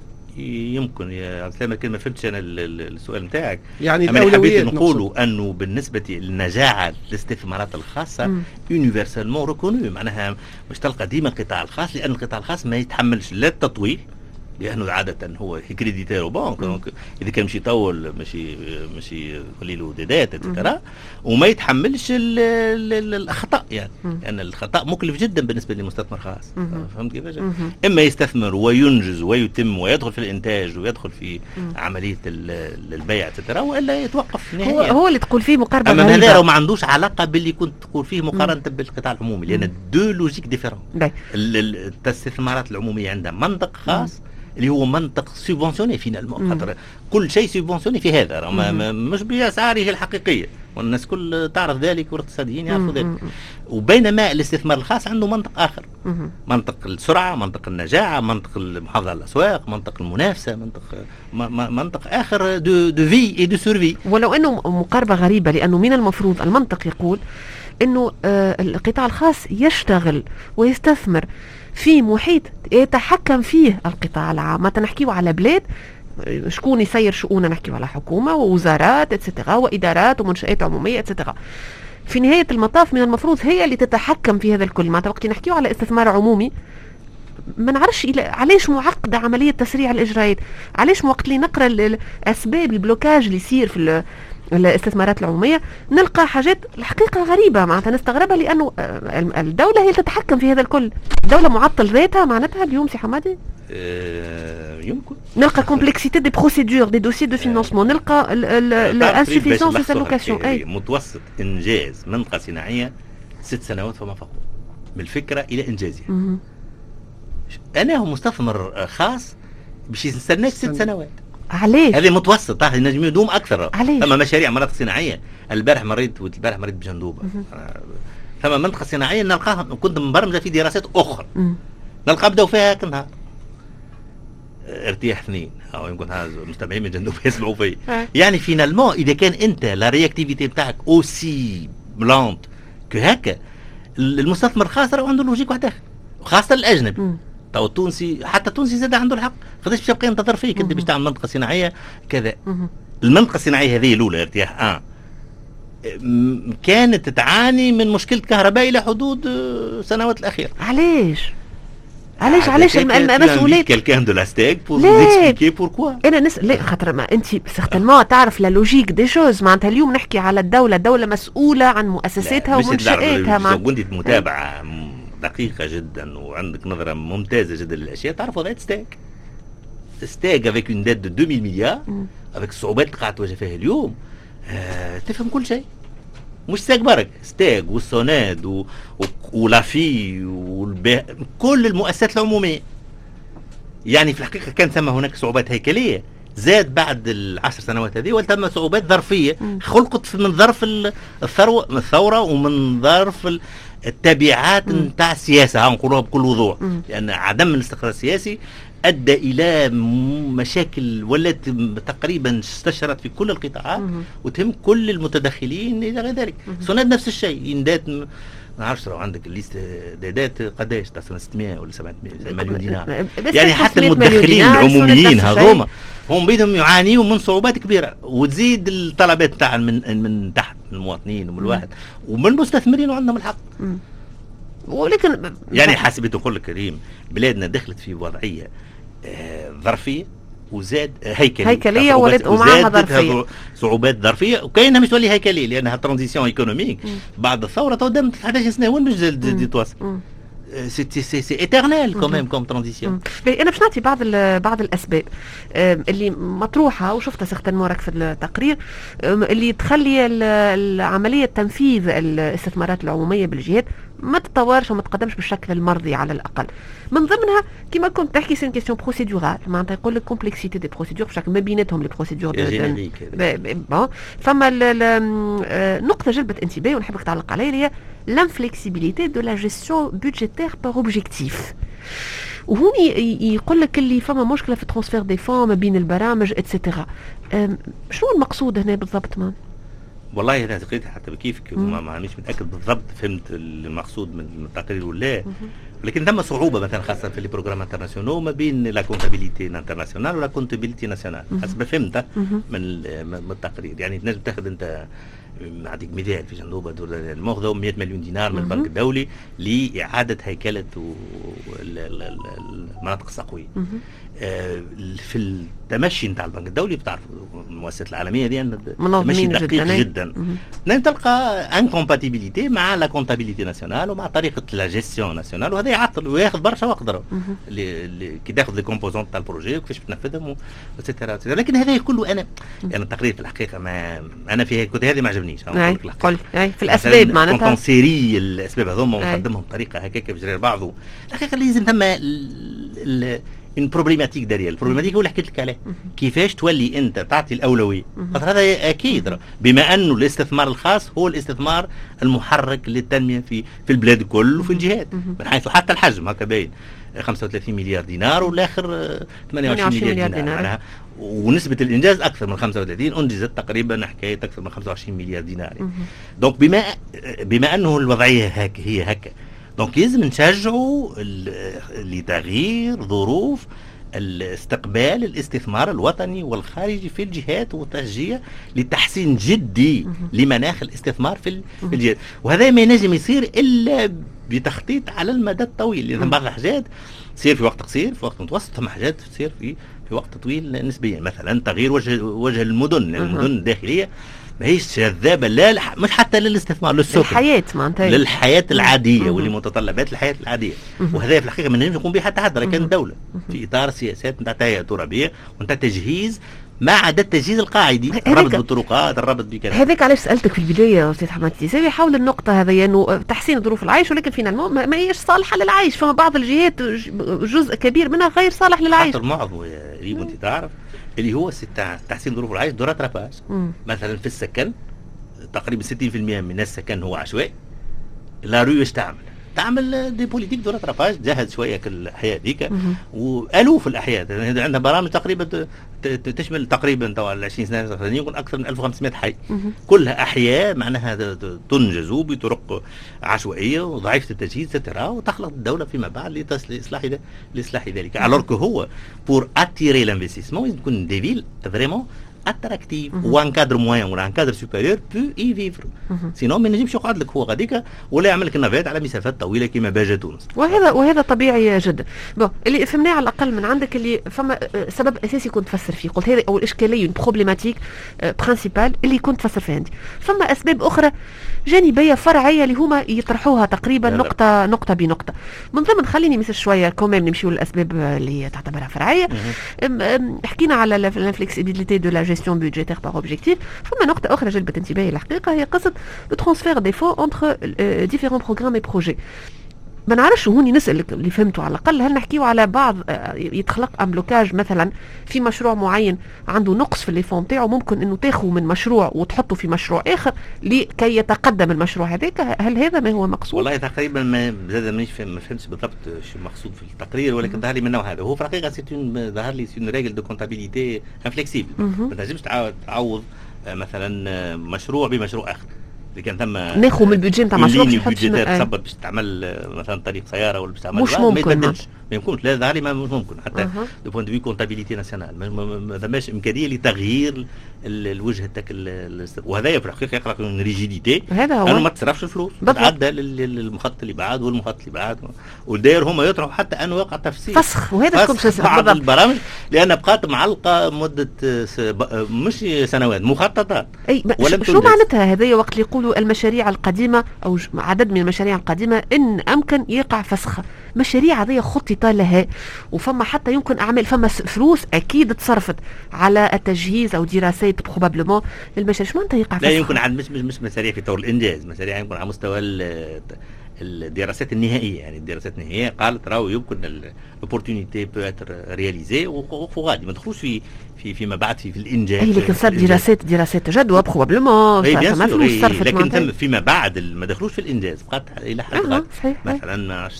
يمكن يا عبد السلام ما فهمتش انا السؤال نتاعك. يعني انا حبيت نقولوا انه بالنسبه للنجاعه الاستثمارات الخاصه يونيفرسالمون ريكونو، معناها مش تلقى ديما القطاع الخاص، لان القطاع الخاص ما يتحملش لا التطويل لانه عاده هو كريديتير بنك، دونك اذا كان مش يطول ماشي ماشي يخلي له ديدات اتسيتيرا، وما يتحملش ال ال ال الاخطاء، يعني لان يعني الخطا مكلف جدا بالنسبه للمستثمر خاص. فهمت كيفاش؟ اما يستثمر وينجز ويتم ويدخل في الانتاج ويدخل في عمليه البيع اتسيتيرا، والا يتوقف نهائيا. هو, هو اللي تقول فيه مقاربه غريبه، اما هذا ما عندوش علاقه باللي كنت تقول فيه مقارنه بالقطاع العمومي، لان دو لوجيك ديفيرون. الاستثمارات العموميه عندها منطق خاص اللي هو منطق سوبونسيوني فينالمون، خاطر كل شيء سوبونسيوني في هذا مش بأسعاره الحقيقيه، والناس كل تعرف ذلك والاقتصاديين يعرفوا ذلك. وبينما الاستثمار الخاص عنده منطق اخر، منطق السرعه، منطق النجاعه، منطق المحافظه على الاسواق، منطق المنافسه، منطق منطق اخر دو دو في اي دو سورفي. ولو انه مقاربه غريبه، لانه من المفروض المنطق يقول انه آه القطاع الخاص يشتغل ويستثمر في محيط يتحكم فيه القطاع العام. ما تنحكيو على بلاد شكون يسير شؤوننا، نحكيو على حكومه ووزارات اتسيتيرا وادارات ومنشآت عموميه اتسيتيرا. في نهايه المطاف من المفروض هي اللي تتحكم في هذا الكل. معناتها وقت نحكيو على استثمار عمومي ما نعرفش علاش معقده عمليه تسريع الاجراءات، علاش وقت اللي نقرا الاسباب البلوكاج اللي يصير في الاستثمارات العموميه نلقى حاجات الحقيقه غريبه، معناتها نستغربها، لانه الدوله هي اللي تتحكم في هذا الكل. الدوله معطل ذاتها معناتها اليوم سي حمادي. أه يمكن نلقى كومبلكسيتي دي بروسيدور دي دوسي دو فينانسمون، نلقى الانسوفيسونس في سالوكاسيون. اي متوسط انجاز منطقه صناعيه ست سنوات فما فوق، من الفكره الى انجازها. انا هو مستثمر خاص باش يستناك ست سنوات. علاش؟ هذا متوسط تاع ينجم يدوم اكثر. علاش؟ ثم مشاريع مناطق صناعيه. البارح مريت البارح مريت بجندوبه. ثم منطقه صناعيه نلقاها كنت مبرمجه في دراسات اخرى. مم. نلقى بداو فيها كل نهار. ارتياح اثنين او يمكن هذا المستمعين من جندوبه يسمعوا فيا. يعني فينالمون اذا كان انت لا رياكتيفيتي بتاعك اوسي بلانت كو هكا المستثمر الخاص راه عنده لوجيك واحد اخر خاصه الاجنبي. تو التونسي حتى التونسي زاد عنده الحق. قداش باش يبقى ينتظر فيك انت باش تعمل منطقه صناعيه كذا. المنطقه الصناعيه هذه الاولى ارتياح اه كانت تعاني من مشكله كهرباء الى حدود السنوات الاخيره. علاش؟ علاش علاش المسؤوليات كالكان دو لا ستيك بور اكسبليكي بوركوا. انا نس لا خاطر ما انت سيغتينمون تعرف لا لوجيك دي شوز. معناتها اليوم نحكي على الدوله، دوله مسؤوله عن مؤسساتها ومنشاتها. مع كنت متابعه دقيقه جدا وعندك نظره ممتازه جدا للاشياء. تعرف وضعيه ستيك ستيك افيك اون ديت دو مئتين مليار افيك الصعوبات اللي قاعد تواجه فيها اليوم. آه تفهم كل شيء. مش ستيك برك ستيك والسوناد و... و... ولافي والبي... كل المؤسسات العموميه. يعني في الحقيقه كان ثم هناك صعوبات هيكليه زاد بعد العشر سنوات هذه وثم صعوبات ظرفيه خلقت من ظرف الثروه الثوره ومن ظرف التبعات نتاع السياسه نقولوها بكل وضوح. لان عدم الاستقرار السياسي ادى الى مشاكل ولات تقريبا استشرت في كل القطاعات وتهم كل المتدخلين الى غير ذلك. سوناد نفس الشيء يندات ما نعرفش لو عندك الليست دادات قداش تاع ستمائة ولا سبعمائة مليون دينار. يعني حتى المتدخلين العموميين هذوما هم بيدهم يعانيوا من صعوبات كبيره وتزيد الطلبات تاع من من تحت من المواطنين ومن الواحد ومن المستثمرين وعندهم الحق. مم. ولكن يعني حسبت نقول لك كريم بلادنا دخلت في وضعيه آه ظرفيه وزاد آه هيكليه هيكليه ولات ومعها ظرفيه صعوبات ظرفيه وكاينها مش تولي هيكليه لانها ترانزيسيون ايكونوميك بعد الثوره تو دامت احد عشر سنه وين باش تزيد توصل. سي سي سي ايترنال كوميم كوم ترانزيسيون. انا باش نعطي بعض بعض الاسباب اللي مطروحه وشفتها سيغتان مورك في التقرير اللي تخلي العمليه تنفيذ الاستثمارات العموميه بالجهات ما تتطورش وما تقدمش بالشكل المرضي على الاقل. من ضمنها كما كنت تحكي سي كيسيون بروسيدورال معناتها يقول لك كومبلكسيتي دي بروسيدور بشكل ما بيناتهم لي بروسيدور بون. فما نقطه جلبت انتباهي ونحبك تعلق عليها اللي هي l'inflexibilité de la gestion budgétaire par objectif. وهون يقول لك اللي فما مشكله في ترانسفير دي فون ما بين البرامج اتسيتيرا. شنو المقصود هنا بالضبط مان؟ والله انا تقريبا حتى بكيفك ما مانيش متاكد بالضبط فهمت المقصود من التقرير ولا لكن ثم صعوبه مثلا خاصه في لي بروغرام انترناسيونال ما بين لا كونتابيليتي انترناسيونال ولا كونتابيليتي ناسيونال حسب فهمت من من التقرير. يعني تنجم تاخذ انت نعطيك مثال في جندوبه الماخذوا مئة مليون دينار من البنك الدولي لاعاده هيكله المناطق الصقويه. في التمشي نتاع البنك الدولي بتعرف المؤسسات العالميه دي تمشي دقيق جدا. لان تلقى انكومباتيبيليتي مع لا كونتابيليتي ناسيونال ومع طريقه لا جيستيون ناسيونال وهذا يعطل وياخذ برشا وقت كي تاخذ لي كومبوزونت تاع البروجي وكيفاش تنفذهم وسيتيرا. لكن هذا كله انا يعني التقرير في الحقيقه ما انا فيها كنت هذه ما عجبنيش. قل في الاسباب معناتها سيري الاسباب هذوما ونقدمهم بطريقه هكاك بجرير بعض. الحقيقه لازم ثم ان بروبليماتيك داريه. البروبليماتيك هو اللي حكيت لك عليه كيفاش تولي انت تعطي الاولويه. خاطر هذا اكيد بما انه الاستثمار الخاص هو الاستثمار المحرك للتنميه في في البلاد الكل وفي الجهات من حيث حتى الحجم هكا باين خمسة وثلاثين مليار دينار والاخر ثمانية وعشرين مليار دينار, دينار. ونسبه الانجاز اكثر من خمسة وثلاثين انجزت تقريبا حكايه اكثر من خمسة وعشرين مليار دينار. دونك بما بما انه الوضعيه هك هي هكا دونك لازم نشجعوا لتغيير ظروف الاستقبال الاستثمار الوطني والخارجي في الجهات وتشجيع لتحسين جدي لمناخ الاستثمار في الجهات. وهذا ما ينجم يصير الا بتخطيط على المدى الطويل لان بعض الحاجات تصير في وقت قصير في وقت متوسط ثم حاجات تصير في في وقت طويل نسبيا. مثلا تغيير وجه وجه المدن المدن الداخليه ماهيش جذابه لا مش حتى للاستثمار للسكن للحياه معناتها للحياه العاديه واللي متطلبات الحياه العاديه. وهذا في الحقيقه ما نجمش يقوم به حتى حد كان الدوله في اطار سياسات نتاع تهيئه ترابيه ونتاع تجهيز ما عدا التجهيز القاعدي، الربط بالطرقات، الربط بكذا. هذاك علاش سالتك في البدايه استاذ حماد التيساوي حول النقطه هذه، انه تحسين ظروف العيش، ولكن فينا ما هيش صالحه للعيش. فما بعض الجهات جزء كبير منها غير صالح للعيش. خاطر معظمه يا ريم انت تعرف اللي هو تحسين ظروف العيش دورات رفاج. مثلا في السكن تقريبا ستين بالمئة من السكن هو عشوائي. لا ريو ايش تعمل؟ تعمل دي بوليتيك دورات رفاج، تجهز شويه الاحياء ذيك، والوف الاحياء عندنا برامج تقريبا تشمل تقريبا توا عشرين سنه الاخرانيين يكون اكثر من ألف وخمسمائة حي، كلها احياء معناها تنجز بطرق عشوائيه وضعيفه التجهيز ترى، وتخلق الدوله فيما بعد لاصلاح لاصلاح ذلك. الوغ كو هو بور اتيري لانفستيسمون لازم تكون دي فيل فريمون اتراكتيف، وان كادر موان ولا ان كادر سوبيريور بو اي فيفر، سينو ما نجمش يقعد لك هو غاديك ولا يعمل لك النافات على مسافات طويله كما باجا تونس. وهذا وهذا طبيعي جدا. بون اللي فهمناه على الاقل من عندك اللي فما سبب اساسي كنت تفسر فيه، قلت هذه او الاشكاليه بروبليماتيك برينسيبال اللي كنت تفسر فيها انت. فما اسباب اخرى جانبيه فرعيه اللي هما يطرحوها تقريبا نقطه نقطه بنقطه. من ضمن خليني مثل شويه كمان نمشيو للاسباب اللي تعتبرها فرعيه. حكينا على الفلكسيبيليتي دو لا جيستيون بودجيتير بار اوبجيكتيف. فما نقطه اخرى جلبت انتباهي الحقيقه هي قصه لو ترانسفير دي فون انتر ديفيرون بروغرام اي بروجي. ما نعرفش هوني نسألك اللي فهمته على الأقل، هل نحكيو على بعض يتخلق أم بلوكاج مثلا في مشروع معين عنده نقص في الليفون نتاعو، ممكن انه تاخذ من مشروع وتحطه في مشروع آخر لكي يتقدم المشروع هذاك، هل هذا ما هو مقصود؟ والله تقريبا ما زاد مانيش ما فهمتش بالضبط شو المقصود في التقرير، ولكن ظهر لي من النوع هذا. هو في الحقيقة سيتون ظهر لي سيون ريغل دو كونتابيليتي انفليكسيبل، ما تنجمش تعوض مثلا مشروع بمشروع آخر. كان ثم ناخذ من البيدجي نتاع مشروع باش نحط تصبر باش تعمل مثلا طريق سياره ولا باش تعمل مش ممكن ما يمكنش. لا ظهر لي ما مش ممكن حتى دو بوين دو في كونتابيليتي ناسيونال ما ثماش امكانيه لتغيير الوجه تاعك. وهذا في الحقيقه يخلق من ريجيديتي، هذا هو انه ما تصرفش الفلوس، تعدى للمخطط اللي بعد والمخطط اللي بعد، والداير هما يطرحوا حتى انه يقع تفسير فسخ. وهذا كنت بعض البرامج لان بقات معلقه مده مش سنوات مخططات. اي شو معناتها هذه وقت اللي يقولوا المشاريع القديمه او عدد من المشاريع القديمه ان امكن يقع فسخها؟ مشاريع هذه خطط لها وفما حتى يمكن اعمال، فما فلوس اكيد تصرفت على التجهيز او دراسات بروبابلمون للمشاريع. شو معناتها يقع فسخها؟ لا يمكن عند مش مش مشاريع في طور الانجاز، مشاريع يمكن على مستوى الدراسات النهائيه. يعني الدراسات النهائيه قالت راهو يمكن الاوبورتونيتي بو اتر رياليزي وغادي ما تدخلوش في في فيما بعد في, في الانجاز. اي لكن صار دراسات دراسات جدوى بروبابلمون فما فلوس صرفت، لكن تم فيما بعد ما دخلوش في الانجاز بقات الى حد آه مثلا ما عرفتش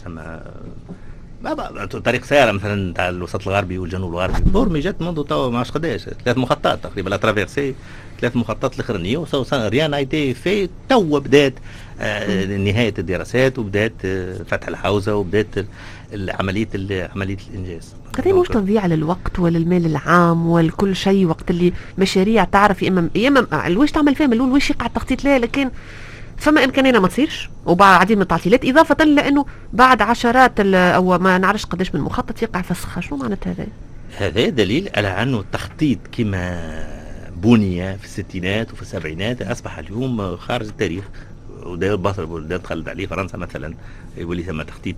ما طريق سياره مثلا تاع الوسط الغربي والجنوب الغربي بورمي جات منذ تو ما عرفتش قداش ثلاث مخططات تقريبا لا ترافيرسي ثلاث مخططات الاخرانيه وسو ريان ايتي في تو بدات آه نهايه الدراسات وبدات آه فتح الحوزه وبدات عمليه عمليه الانجاز. هذا مش تضييع للوقت وللمال العام ولكل شيء وقت اللي مشاريع تعرف يا اما يا اما الواش تعمل فيها من الاول واش يقع التخطيط لها، لكن فما امكانيه ما تصيرش وبعد عديد من التعطيلات، اضافه لانه بعد عشرات او ما نعرفش قداش من مخطط يقع فسخها. شنو معناتها هذا؟ هذا دليل على انه التخطيط كما بني في الستينات وفي السبعينات اصبح اليوم خارج التاريخ، وده بصر وده تخلد عليه فرنسا مثلا يقول لي ثم تخطيط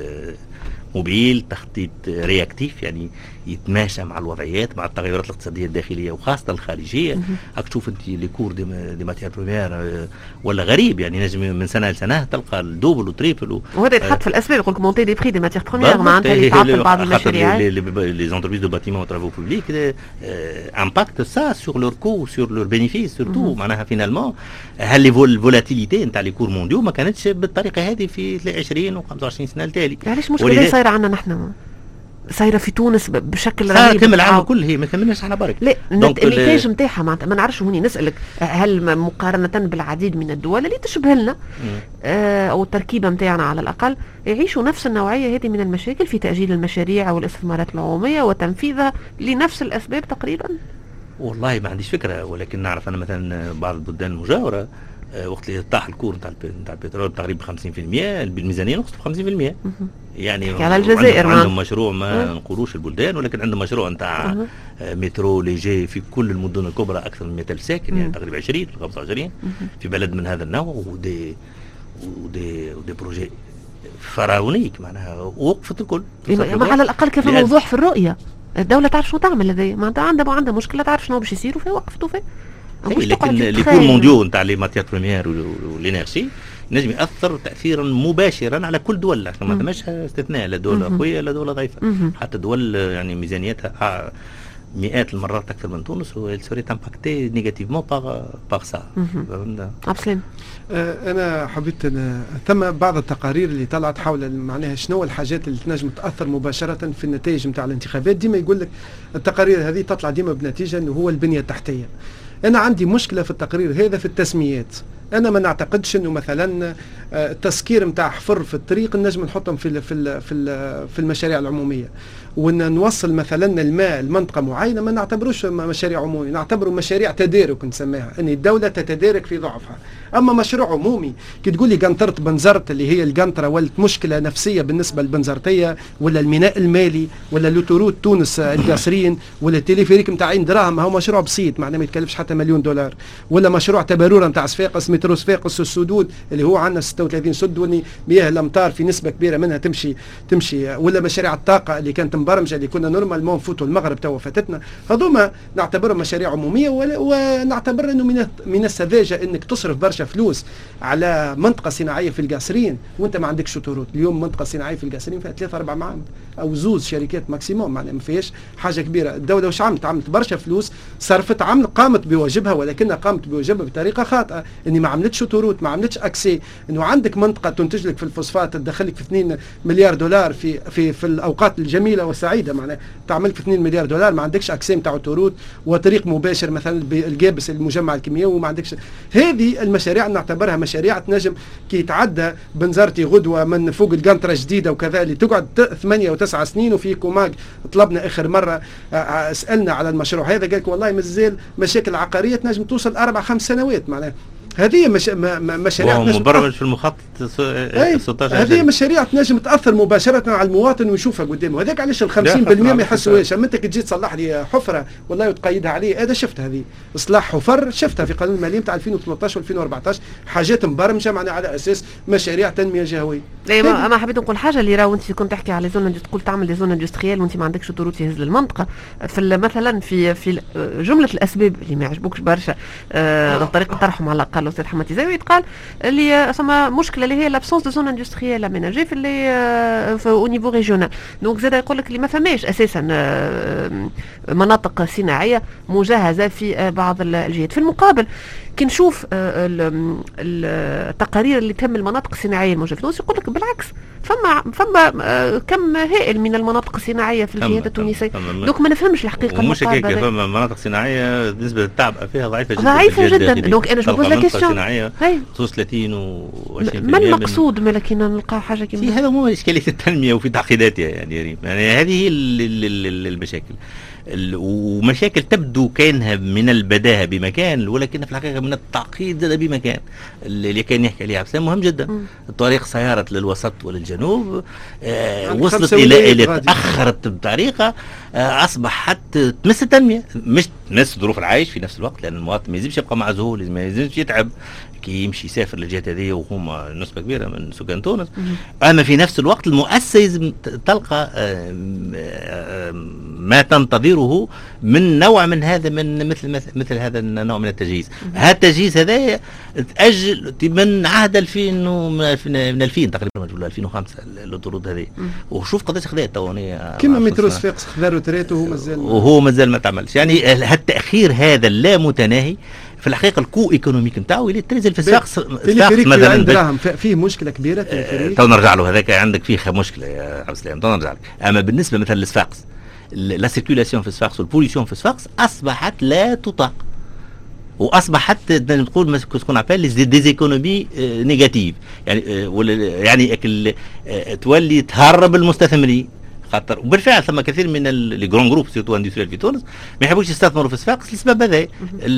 موبيل، تخطيط رياكتيف يعني يتماشى مع الوضعيات مع التغيرات الاقتصاديه الداخليه وخاصه الخارجيه. راك تشوف انت لي كور دي, دي ماتير بريمير ولا غريب يعني نجم من سنه لسنه تلقى الدوبل وتريبل وهذا يتحط في الاسباب يقول لك مونتي دي بري دي ماتير بريمير معناتها اللي تعطل بعض المشاريع. لي زونتربريز دو باتيمون وترافو بوبليك امباكت سا سور لور كو سور لور بينيفيس سورتو معناها فينالمون هل الفولاتيليتي نتاع لي كور مونديو ما كانتش بالطريقه هذه في عشرين و25 سنه التالي. علاش مشكله صايره عندنا نحن صايره في تونس بشكل رهيب؟ صار كم العالم كل هي ما كملناش احنا برك. لا النتاج نتاعها ما نعرفش هوني نسالك هل مقارنه بالعديد من الدول اللي تشبه لنا آه او التركيبه نتاعنا على الاقل يعيشوا نفس النوعيه هذه من المشاكل في تاجيل المشاريع والاستثمارات العموميه وتنفيذها لنفس الاسباب تقريبا؟ والله ما عنديش فكره، ولكن نعرف انا مثلا بعض البلدان المجاوره وقت اللي طاح الكور نتاع نتاع البترول تقريبا خمسين بالمئة بالميزانيه نقصت ب خمسين بالمئة. يعني على الجزائر عندهم مشروع ما نقولوش البلدان، ولكن عندهم مشروع نتاع مترو ليجي في كل المدن الكبرى اكثر من مئة ألف ساكن يعني تقريبا عشرين خمسة وعشرين في بلد من هذا النوع ودي ودي ودي بروجي فرعونيك معناها وقفت الكل. على الاقل كيف موضوع في الرؤيه الدوله تعرف شنو تعمل هذايا، معناتها عندها عندها مشكله تعرف شنو باش يصير وفي وقفت وفي. لكن لي كور مونديو نتاع لي ماتيير بريميير والانرجي نجم ياثر تاثيرا مباشرا على كل دول، ما ثماش استثناء، لا دوله قويه لا دوله ضعيفه. حتى دول يعني ميزانيتها مئات المرات اكثر من تونس و سوري امباكتي نيجاتيفمون باغ باغ سا. عبد انا حبيت أنا ثم بعض التقارير اللي طلعت حول معناها شنو الحاجات اللي تنجم تاثر مباشره في النتائج نتاع الانتخابات. ديما يقول لك التقارير هذه تطلع ديما بنتيجه انه هو البنيه التحتيه. انا عندي مشكله في التقرير هذا في التسميات. انا ما نعتقدش انه مثلا التسكير نتاع حفر في الطريق نجم نحطهم في في في في المشاريع العموميه، وان نوصل مثلا الماء لمنطقه معينه ما نعتبروش مشاريع عموميه، نعتبره مشاريع تدارك نسميها، ان الدوله تتدارك في ضعفها. اما مشروع عمومي كي تقول لي قنطره بنزرت اللي هي القنطره ولت مشكله نفسيه بالنسبه للبنزرتيه، ولا الميناء المالي، ولا لوتوروت تونس القصرين، ولا التليفريك نتاع عين دراهم، هو مشروع بسيط معناه ما يتكلفش حتى مليون دولار، ولا مشروع تبرورة نتاع صفاقس مترو صفاقس السدود اللي هو عندنا ستة وثلاثين سد واللي مياه الامطار في نسبه كبيره منها تمشي تمشي، ولا مشاريع الطاقه اللي كانت مبرمجه اللي كنا نورمالمون نفوتوا المغرب توا فاتتنا. هذوما نعتبرهم مشاريع عموميه، ونعتبر انه من من السذاجه انك تصرف برشا فلوس على منطقه صناعيه في القصرين وانت ما عندكش شطورات. اليوم منطقه صناعيه في القصرين فيها ثلاثه اربع معامل او زوز شركات ماكسيموم، معناها ما فيهاش حاجه كبيره. الدوله واش عملت؟ عملت برشا فلوس، صرفت، عمل قامت بواجبها، ولكنها قامت بواجبها بطريقه خاطئه، اني ما عملتش شطورات، ما عملتش اكسي، انه عندك منطقه تنتج لك في الفوسفات تدخل لك في اثنين مليار دولار في في في الاوقات الجميله والسعيده، معناها تعمل في اثنين مليار دولار ما عندكش اكسي نتاع طرود وطريق مباشر مثلا بالجابس المجمع الكيميائي وما عندكش. هذه المشاريع نعتبرها مشاريع تنجم كي يتعدى بنزرتي غدوه من فوق القنطره جديده وكذا اللي تقعد ثمانية وتسعة سنين. وفي كوماج طلبنا اخر مره سالنا على المشروع هذا، قال لك والله مازال مشاكل عقاريه تنجم توصل اربع خمس سنوات. معناها هذه مش مشاريع مبرمج في المخطط ستة عشر. هذه مشاريع تنجم تاثر مباشره على المواطن ويشوفها قدامه. هذاك علاش ال خمسين بالمئة ما يحسوهاش. اما انت كي تجي تصلح لي حفره والله وتقيدها عليه، هذا شفت هذه اصلاح حفر شفتها في قانون الماليه نتاع ألفين وثمانية عشر وألفين وأربعة عشر، حاجات مبرمجه معناها على اساس مشاريع تنميه جهويه. اي ما انا حبيت نقول حاجه اللي راهو انت كنت تحكي على زون تقول تعمل دي زون اندستريال وانت ما عندكش طرود يهز للمنطقه. في مثلا في في جمله الاسباب اللي ما يعجبوكش برشا آه طريقه طرحهم على الاقل استاذ حمد زاوي قال اللي ثم مشكله اللي هي لابسونس دو زون اندستريال اميناجي في اللي في او نيفو ريجيونال. دونك زاد يقول لك اللي ما فماش اساسا مناطق صناعيه مجهزه في بعض الجهات. في المقابل كي نشوف التقارير اللي تم المناطق الصناعيه الموجوده في تونس يقول لك بالعكس فما فما كم هائل من المناطق الصناعيه في الجهات التونسيه. دونك ما نفهمش الحقيقه. مش هيك، فما مناطق صناعيه نسبه التعب فيها ضعيفه جدا ضعيفه جدا. دونك انا جو بوز لا كيستيون خصوص ثلاثين و عشرين ما المقصود ما لكن نلقى حاجه كيما في هذا هو اشكاليه التنميه وفي تعقيداتها يعني, يعني هذه هي المشاكل. ومشاكل تبدو كانها من البداهه بمكان، ولكن في الحقيقه من التعقيد بمكان اللي كان يحكي عليه عبد السلام مهم جدا. م. الطريق سيارت للوسط وللجنوب آه وصلت الى الى تاخرت بطريقه آه اصبحت تمس التنميه، مش تمس ظروف العيش في نفس الوقت، لان المواطن ما يلزمش يبقى معزول، ما يلزمش يتعب كي يمشي يسافر للجهات هذه وهما نسبه كبيره من سكان تونس. اما في نفس الوقت المؤسسه لازم تلقى آه آه ما تنتظره من نوع من هذا من مثل مثل, مثل هذا النوع من التجهيز. هذا التجهيز هذا تأجل من عهد ألفين من ألفين تقريبا ولا ألفين وخمسة الطرود هذه. وشوف قداش خذات توانية كما مترو صفاقس خذا روتريته وهو مازال وهو مازال ما تعملش. يعني هالتأخير هذا لا متناهي في الحقيقه الكو ايكونوميك نتاعو اللي تنزل في صفاقس مثلا فيه مشكله كبيره. تو نرجع له هذاك عندك فيه مشكله يا عبد السلام، تو نرجع لك. اما بالنسبه مثلا لصفاقس لا سيركولاسيون في صفاقس والبوليسيون في صفاقس اصبحت لا تطاق، واصبحت نقول سكون ابل دي زيكونومي نيجاتيف. يعني يعني تولي تهرب المستثمرين خاطر. وبالفعل ثم كثير من لي جرون جروب سيرتو اندستريال في تونس ما يحبوش يستثمروا في صفاقس لسبب هذا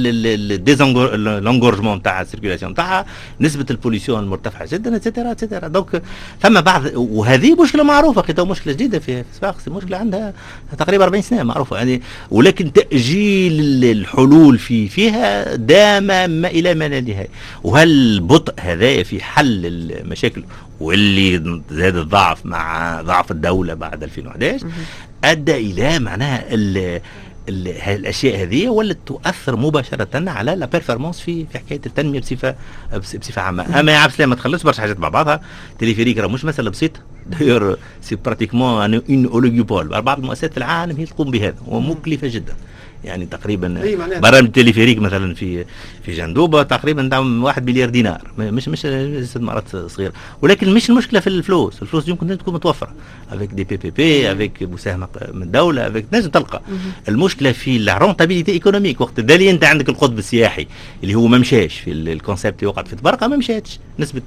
لونغورجمون تاع السيركيلاسيون تاعها، نسبه البوليسيون المرتفعه جدا اتسيتيرا اتسيتيرا. دونك ثم بعض، وهذه مشكله معروفه قيتو مشكله جديده في صفاقس، مشكله عندها تقريبا أربعين سنه معروفه يعني. ولكن تاجيل الحلول في فيها دام ما الى ما لا نهايه. وهل البطء هذا في حل المشاكل واللي زاد الضعف مع ضعف الدولة بعد ألفين وأحد عشر أدى إلى معناها ال ال الاشياء هذه ولت تؤثر مباشره على لا بيرفورمانس في في حكايه التنميه بصفه بصفه عامه. اما يا عبد السلام ما تخلصش برشا حاجات مع بعضها. تليفريك راه مش مساله بسيطه، داير سي براتيكمون ان اوليغوبول، بعض المؤسسات في العالم هي تقوم بهذا ومكلفه جدا. يعني تقريبا برامج التليفريك مثلا في في جندوبه تقريبا دعم واحد مليار دينار، مش مش استثمارات صغيره، ولكن مش المشكله في الفلوس، الفلوس يمكن تكون متوفره افيك دي بي بي بي افيك مساهمه من الدوله افيك نجم تلقى. المشكله في لا رونتابيليتي ايكونوميك، وقت اللي انت عندك القطب السياحي اللي هو ما مشاش في الكونسيبت اللي وقعت في تبرقه، ما مشاتش نسبه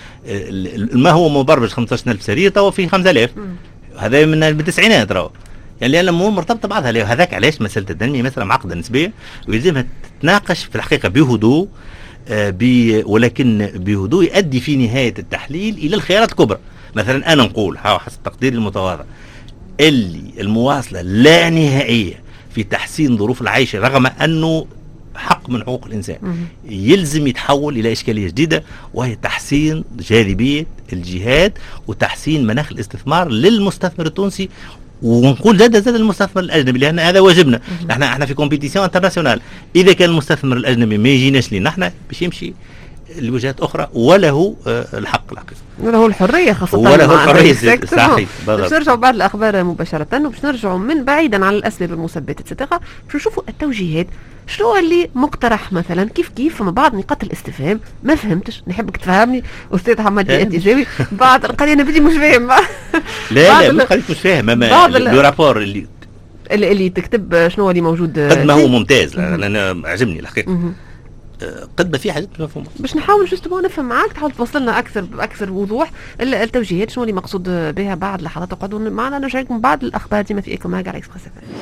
ما هو مبرمج خمسة عشر ألف سرير تو في خمسة آلاف، هذا من التسعينات راهو. يعني لان الامور مرتبطه بعضها. هذاك علاش مساله التنميه مثلا معقده نسبيا ويلزمها تتناقش في الحقيقه بهدوء، آه بي ولكن بهدوء يؤدي في نهايه التحليل الى الخيارات الكبرى. مثلا انا نقول حسب تقديري المتواضع اللي المواصله لا نهائيه في تحسين ظروف العيش رغم انه حق من حقوق الانسان يلزم يتحول الى اشكاليه جديده، وهي تحسين جاذبيه الجهاد وتحسين مناخ الاستثمار للمستثمر التونسي، ونقول زاد زاد المستثمر الاجنبي لان هذا واجبنا. نحن احنا في كومبيتيسيون انترناسيونال، اذا كان المستثمر الاجنبي ما يجيناش لينا احنا باش يمشي لوجهات اخرى وله الحق الحقيقي وله الحريه خاصه وله الحريه صحيح. باش نرجعوا بعد الاخبار مباشره وباش نرجعوا من بعيدا عن الاسباب المسببه اتسيتيرا باش نشوفوا التوجيهات شنو اللي مقترح. مثلا كيف كيف فما بعض نقاط الاستفهام ما فهمتش، نحبك تفهمني استاذ حماد التجاوي. بعض القضيه انا بدي مش فاهم لا لا مش قضيه مش فاهم. اما لو رابور اللي اللي, اللي تكتب شنو اللي موجود قد ما هو ممتاز، انا عجبني الحقيقه قد ما في حاجات مفهومه. باش نحاول جوستومون نفهم معاك، تحاول توصل لنا اكثر باكثر وضوح التوجيهات شنو اللي مقصود بها. بعد لحظات تقعدوا معنا نرجع لكم بعد الاخبار ديما في ايكو ماغا على اكسبريس.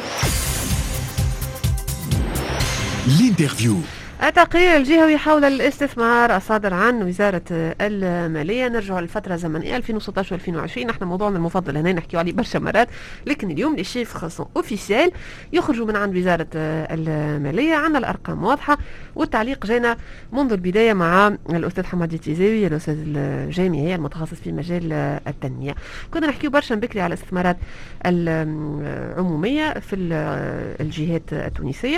الانترفيو التقرير الجهوي حول الاستثمار الصادر عن وزارة المالية. نرجع للفترة الزمنية ألفين وستة عشر ألفين وعشرين. نحن موضوعنا المفضل هنا نحكي عليه برشا مرات، لكن اليوم لي شيفر سون اوفيسيال يخرجوا من عند وزارة المالية. عندنا الأرقام واضحة والتعليق جانا منذ البداية مع الأستاذ حماد التجاوي الأستاذ الجامعي المتخصص في مجال التنمية. كنا نحكي برشا بكري على الاستثمارات العمومية في الجهات التونسية،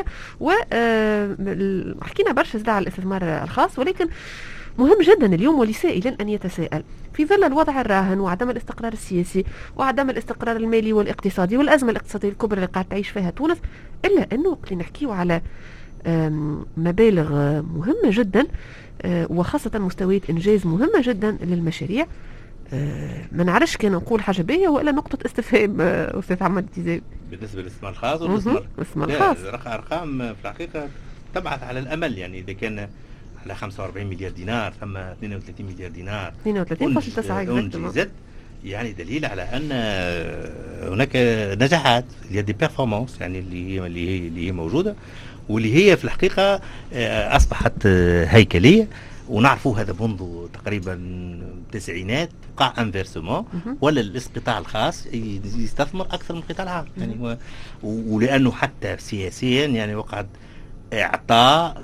وحكينا برشا زاد على الاستثمار الخاص، ولكن مهم جدا اليوم ولسائل أن يتساءل في ظل الوضع الراهن وعدم الاستقرار السياسي وعدم الاستقرار المالي والاقتصادي والأزمة الاقتصادية الكبرى اللي قاعد تعيش فيها تونس، إلا أنه وقت نحكيه على مبالغ مهمة جدا وخاصة مستويات إنجاز مهمة جدا للمشاريع، ما نعرفش كان نقول حاجة باهية وإلا نقطة استفهام أستاذ حماد التجاوي بالنسبة للاستثمار الخاص والاستثمار الخاص. أرقام في الحقيقة تبعث على الأمل. يعني إذا كان على خمسة وأربعين مليار دينار ثم اثنين وثلاثين مليار دينار اثنين وثلاثين فاصلة تسعة انجزت، يعني دليل على ان هناك نجاحات اللي هي دي بيرفورمانس، يعني اللي هي اللي هي اللي هي موجوده واللي هي في الحقيقه اصبحت هيكليه. ونعرفوا هذا منذ تقريبا التسعينات وقع انفيرسمون، ولا القطاع الخاص يستثمر اكثر من القطاع العام، يعني ولانه حتى سياسيا يعني وقعت اعطاء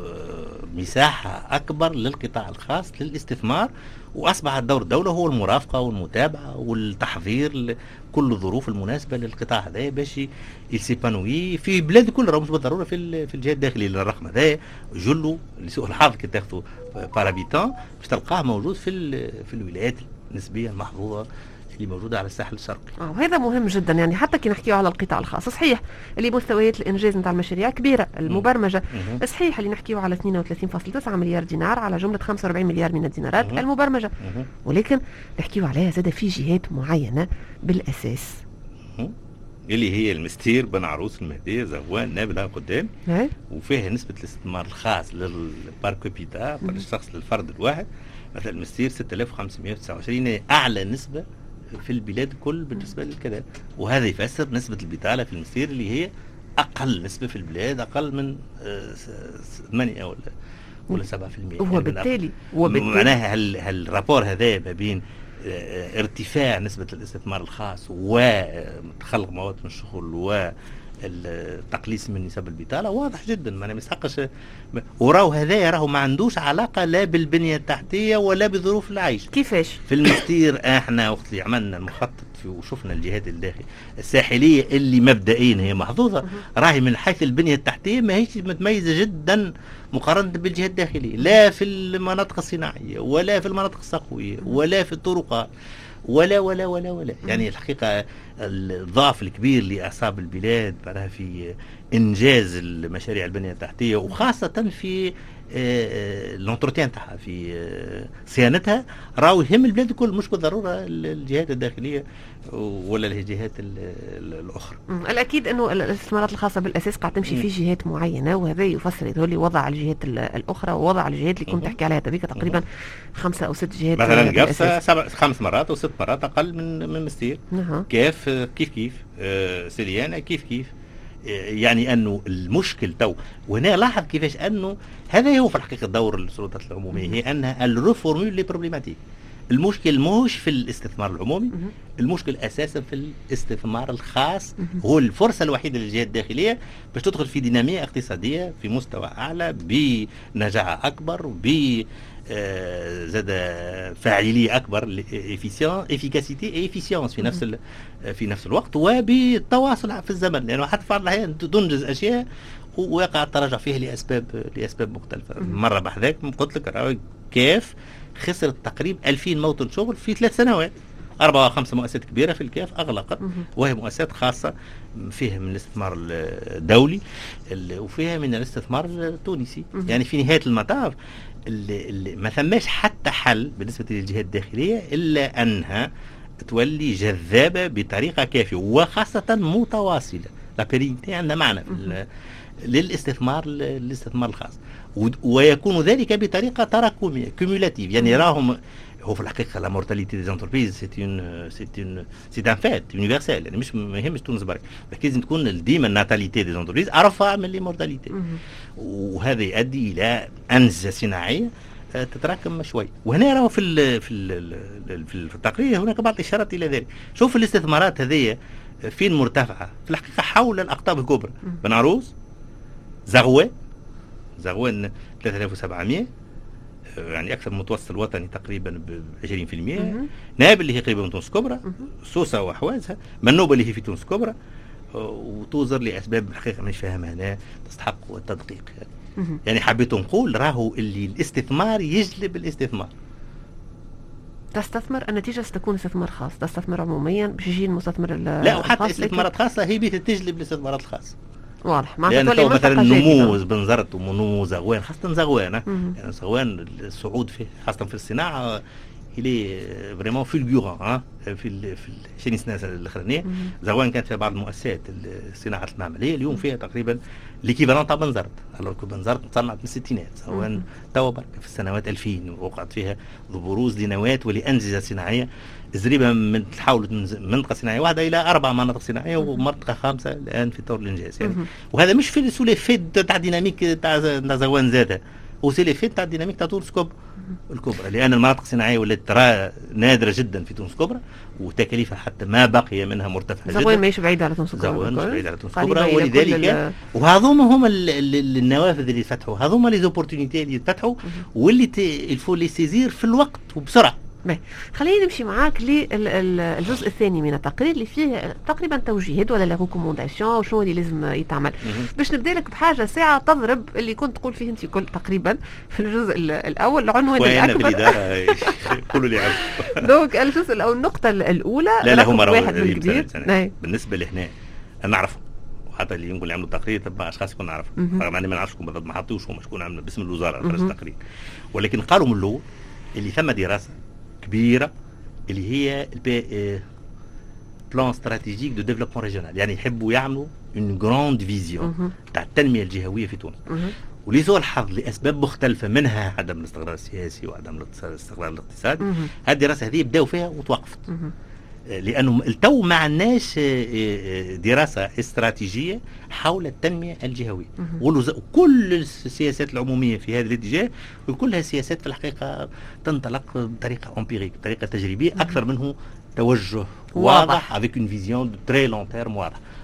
مساحه اكبر للقطاع الخاص للاستثمار، واصبح دور الدوله هو المرافقه والمتابعه والتحضير لكل الظروف المناسبه للقطاع هذا باش يسيبانوي في بلاد كلها، مش بالضروره في في الجهات الداخليه. الرقم هذا جلو لسوء الحظ كي تاخذوا بارابيتان باش تلقاه موجود في في الولايات النسبيه المحظوظه اللي موجوده على الساحل الشرقي. اه وهذا مهم جدا. يعني حتى كي نحكيو على القطاع الخاص صحيح اللي مستويات الانجاز نتاع المشاريع كبيره المبرمجه، مم. صحيح اللي نحكيو على اثنين وثلاثين فاصلة تسعة مليار دينار على جمله خمسة وأربعين مليار من الدينارات مم. المبرمجه، مم. ولكن نحكيو عليها زاد في جهات معينه بالاساس مم. اللي هي المستير بن عروس المهديه زغوان نابلها قدام، وفيها نسبه الاستثمار الخاص للباركوبيتا للشخص للفرد الواحد. مثلا المستير ستة آلاف وخمسمائة وتسعة وعشرين اعلى نسبه في البلاد الكل بالنسبه للكذا، وهذا يفسر نسبه البطاله في المستير اللي هي اقل نسبه في البلاد، اقل من ثمانية ولا ولا سبعة بالمئة. وبالتالي وبالتالي معناها هالرابور هذا ما بين ارتفاع نسبه الاستثمار الخاص وخلق مواد من الشغل و التقليص من نسب البطاله واضح جدا، ما يستحقش. وراو هذايا راهو ما عندوش علاقه لا بالبنيه التحتيه ولا بظروف العيش. كيفاش؟ في المستير احنا وقت اللي عملنا المخطط وشفنا الجهات الداخليه الساحليه اللي مبدئيا هي محظوظه، راهي من حيث البنيه التحتيه ما هيش متميزه جدا مقارنه بالجهات الداخليه، لا في المناطق الصناعيه ولا في المناطق الصقويه ولا في الطرقات ولا ولا ولا ولا يعني الحقيقه الضعف الكبير لاعصاب البلاد معناها في انجاز المشاريع البنيه التحتيه وخاصه في الانتروتيان تاعها في صيانتها، راهو يهم البلاد الكل مش بالضروره الجهات الداخليه ولا الجهات الاخرى. الاكيد انه الاستثمارات الخاصه بالاساس قاعد تمشي في جهات معينه، وهذا يفسر يقول وضع الجهات الاخرى ووضع الجهات اللي كنت تحكي عليها تبيك تقريبا خمسه او ست جهات مثلا قفصه سبع خمس مرات او ست مرات اقل من من مستير. كيف كيف كيف آه سليانه كيف كيف يعني انه المشكل تو وهنا لاحظ كيفاش انه هذا هو في الحقيقه دور السلطات العموميه، هي انها الريفورمول لي بروبليماتيك. المشكل مش في الاستثمار العمومي، المشكل اساسا في الاستثمار الخاص، هو الفرصه الوحيده للجهات الداخليه باش تدخل في ديناميه اقتصاديه في مستوى اعلى بنجاعه اكبر ب آه زاد فاعليه اكبر، افيسيون افيكاسيتي افيسيونس في نفس في نفس الوقت، وبالتواصل في الزمن، لانه حتى في بعض الاحيان تنجز اشياء ويقع التراجع فيها لاسباب لاسباب مختلفه. مره بحذاك قلت لك كيف خسرت تقريبا ألفين موطن شغل في ثلاث سنوات، أربعة خمسة مؤسسات كبيرة في الكاف أغلقت، وهي مؤسسات خاصة فيها من الاستثمار الدولي وفيها من الاستثمار التونسي. يعني في نهاية المطاف اللي اللي ما ثماش حتى حل بالنسبة للجهات الداخلية إلا أنها تولي جذابة بطريقة كافية وخاصة متواصلة. لا بيرينتي عندها معنى للاستثمار الاستثمار الخاص، ويكون ذلك بطريقة تراكمية كومولاتيف. يعني راهم هو في الحقيقه لا مورتاليتي دي زونتربريز سي اون سي اون سي ان فات يونيفرسال، يعني مش ما يهمش تونس برك، لكن لازم تكون ديما الناتاليتي دي زونتربريز ارفع من لي مورتاليتي، وهذا يؤدي الى انجزه صناعيه تتراكم شوي. وهنا راهو في ال في ال في التقرير هناك بعض الاشارات الى ذلك. شوف الاستثمارات هذه فين مرتفعه في الحقيقه حول الاقطاب الكبرى، بن عروس، زغوان زغوان ثلاثة آلاف وسبعمائة يعني اكثر من المتوسط الوطني تقريبا ب عشرين بالمئة، نابل اللي هي قريبه من تونس كبرى، سوسه واحوازها، منوبه اللي هي في تونس كبرى، وتوزر لاسباب الحقيقه مانيش فاهمها انا تستحق التدقيق. يعني, يعني حبيت نقول راهو اللي الاستثمار يجلب الاستثمار. تستثمر النتيجه ستكون استثمار خاص، تستثمر عموميا باش يجي المستثمر لا، وحتى استثمارات خاصه هي بيت تجلب الاستثمارات الخاصه. واضح. لأن مثلا نمو بنزرت ونمو زغوان، خاصة زغوان يعني زغوان الصعود فيه خاصة في الصناعة إلي فريمون فولغورون ها في ال في العشرين سنة الأخرانية. زغوان كانت فيها بعض المؤسسات الصناعة المعملية اليوم فيها تقريبا ليكيفالون تاع بنزرت. alors que بنزرت تصنعت من الستينات، زغوان توا برك في السنوات ألفين وقعت فيها بروز لنواة ولأنجزة صناعية قريبة من تحولت من منطقة صناعية واحدة إلى أربع مناطق صناعية ومنطقة خامسة الآن في طور الإنجاز يعني. وهذا مش في سو لي فيت تاع ديناميك تاع زغوان زادة، وسي لي فيت تاع ديناميك تاع تونس كبرى الكبرى، لأن المناطق الصناعية ولات ترى نادرة جدا في تونس كبرى وتكاليفها حتى ما بقي منها مرتفعة جدا. زغوان ماهيش بعيدة على تونس كبرى، زغوان مش بعيدة على تونس كبرى، ولذلك وهذوما هما النوافذ اللي فتحوا، هذوما لي زوبورتونيتي اللي فتحوا واللي الفو لي سيزير في الوقت وبسرعة. خلينا نمشي معاك للجزء الثاني من التقرير اللي فيه تقريبا توجيهات ولا ريكومونداسيون وشنو اللي لازم يتعمل. باش نبدا لك بحاجه ساعه تضرب اللي كنت تقول فيه انت كل تقريبا في الجزء الاول، العنوان الاكبر كله اللي عارف. دونك الجزء الاول النقطه الاولى لا لا هما واحد من الكبير بالنسبه لهنا انا نعرفه، وحتى اللي ينقول يعملوا تقرير تبع اشخاص كنا نعرفهم، رغم اني ما نعرفش بالضبط ما حطوش هما شكون عمل باسم الوزاره خرج التقرير، ولكن قالوا من الاول اللي ثم دراسه كبيره اللي هي البي بلان استراتيجيك دو ديفلوبمون ريجيونال، يعني يحبوا يعملوا اون جراند فيزيون تاع التنميه الجهويه في تونس. ولسوء الحظ لاسباب مختلفه منها عدم الاستقرار السياسي وعدم الاستقرار الاقتصادي، هذه الدراسه هذه بداوا فيها وتوقفت لانه التو ما عندناش دراسه استراتيجيه حول التنميه الجهويه، وكل السياسات العموميه في هذا الاتجاه وكلها سياسات في الحقيقه تنطلق بطريقه امبيريك، بطريقه تجريبيه اكثر منه توجه واضح avec une vision de très long terme واضح.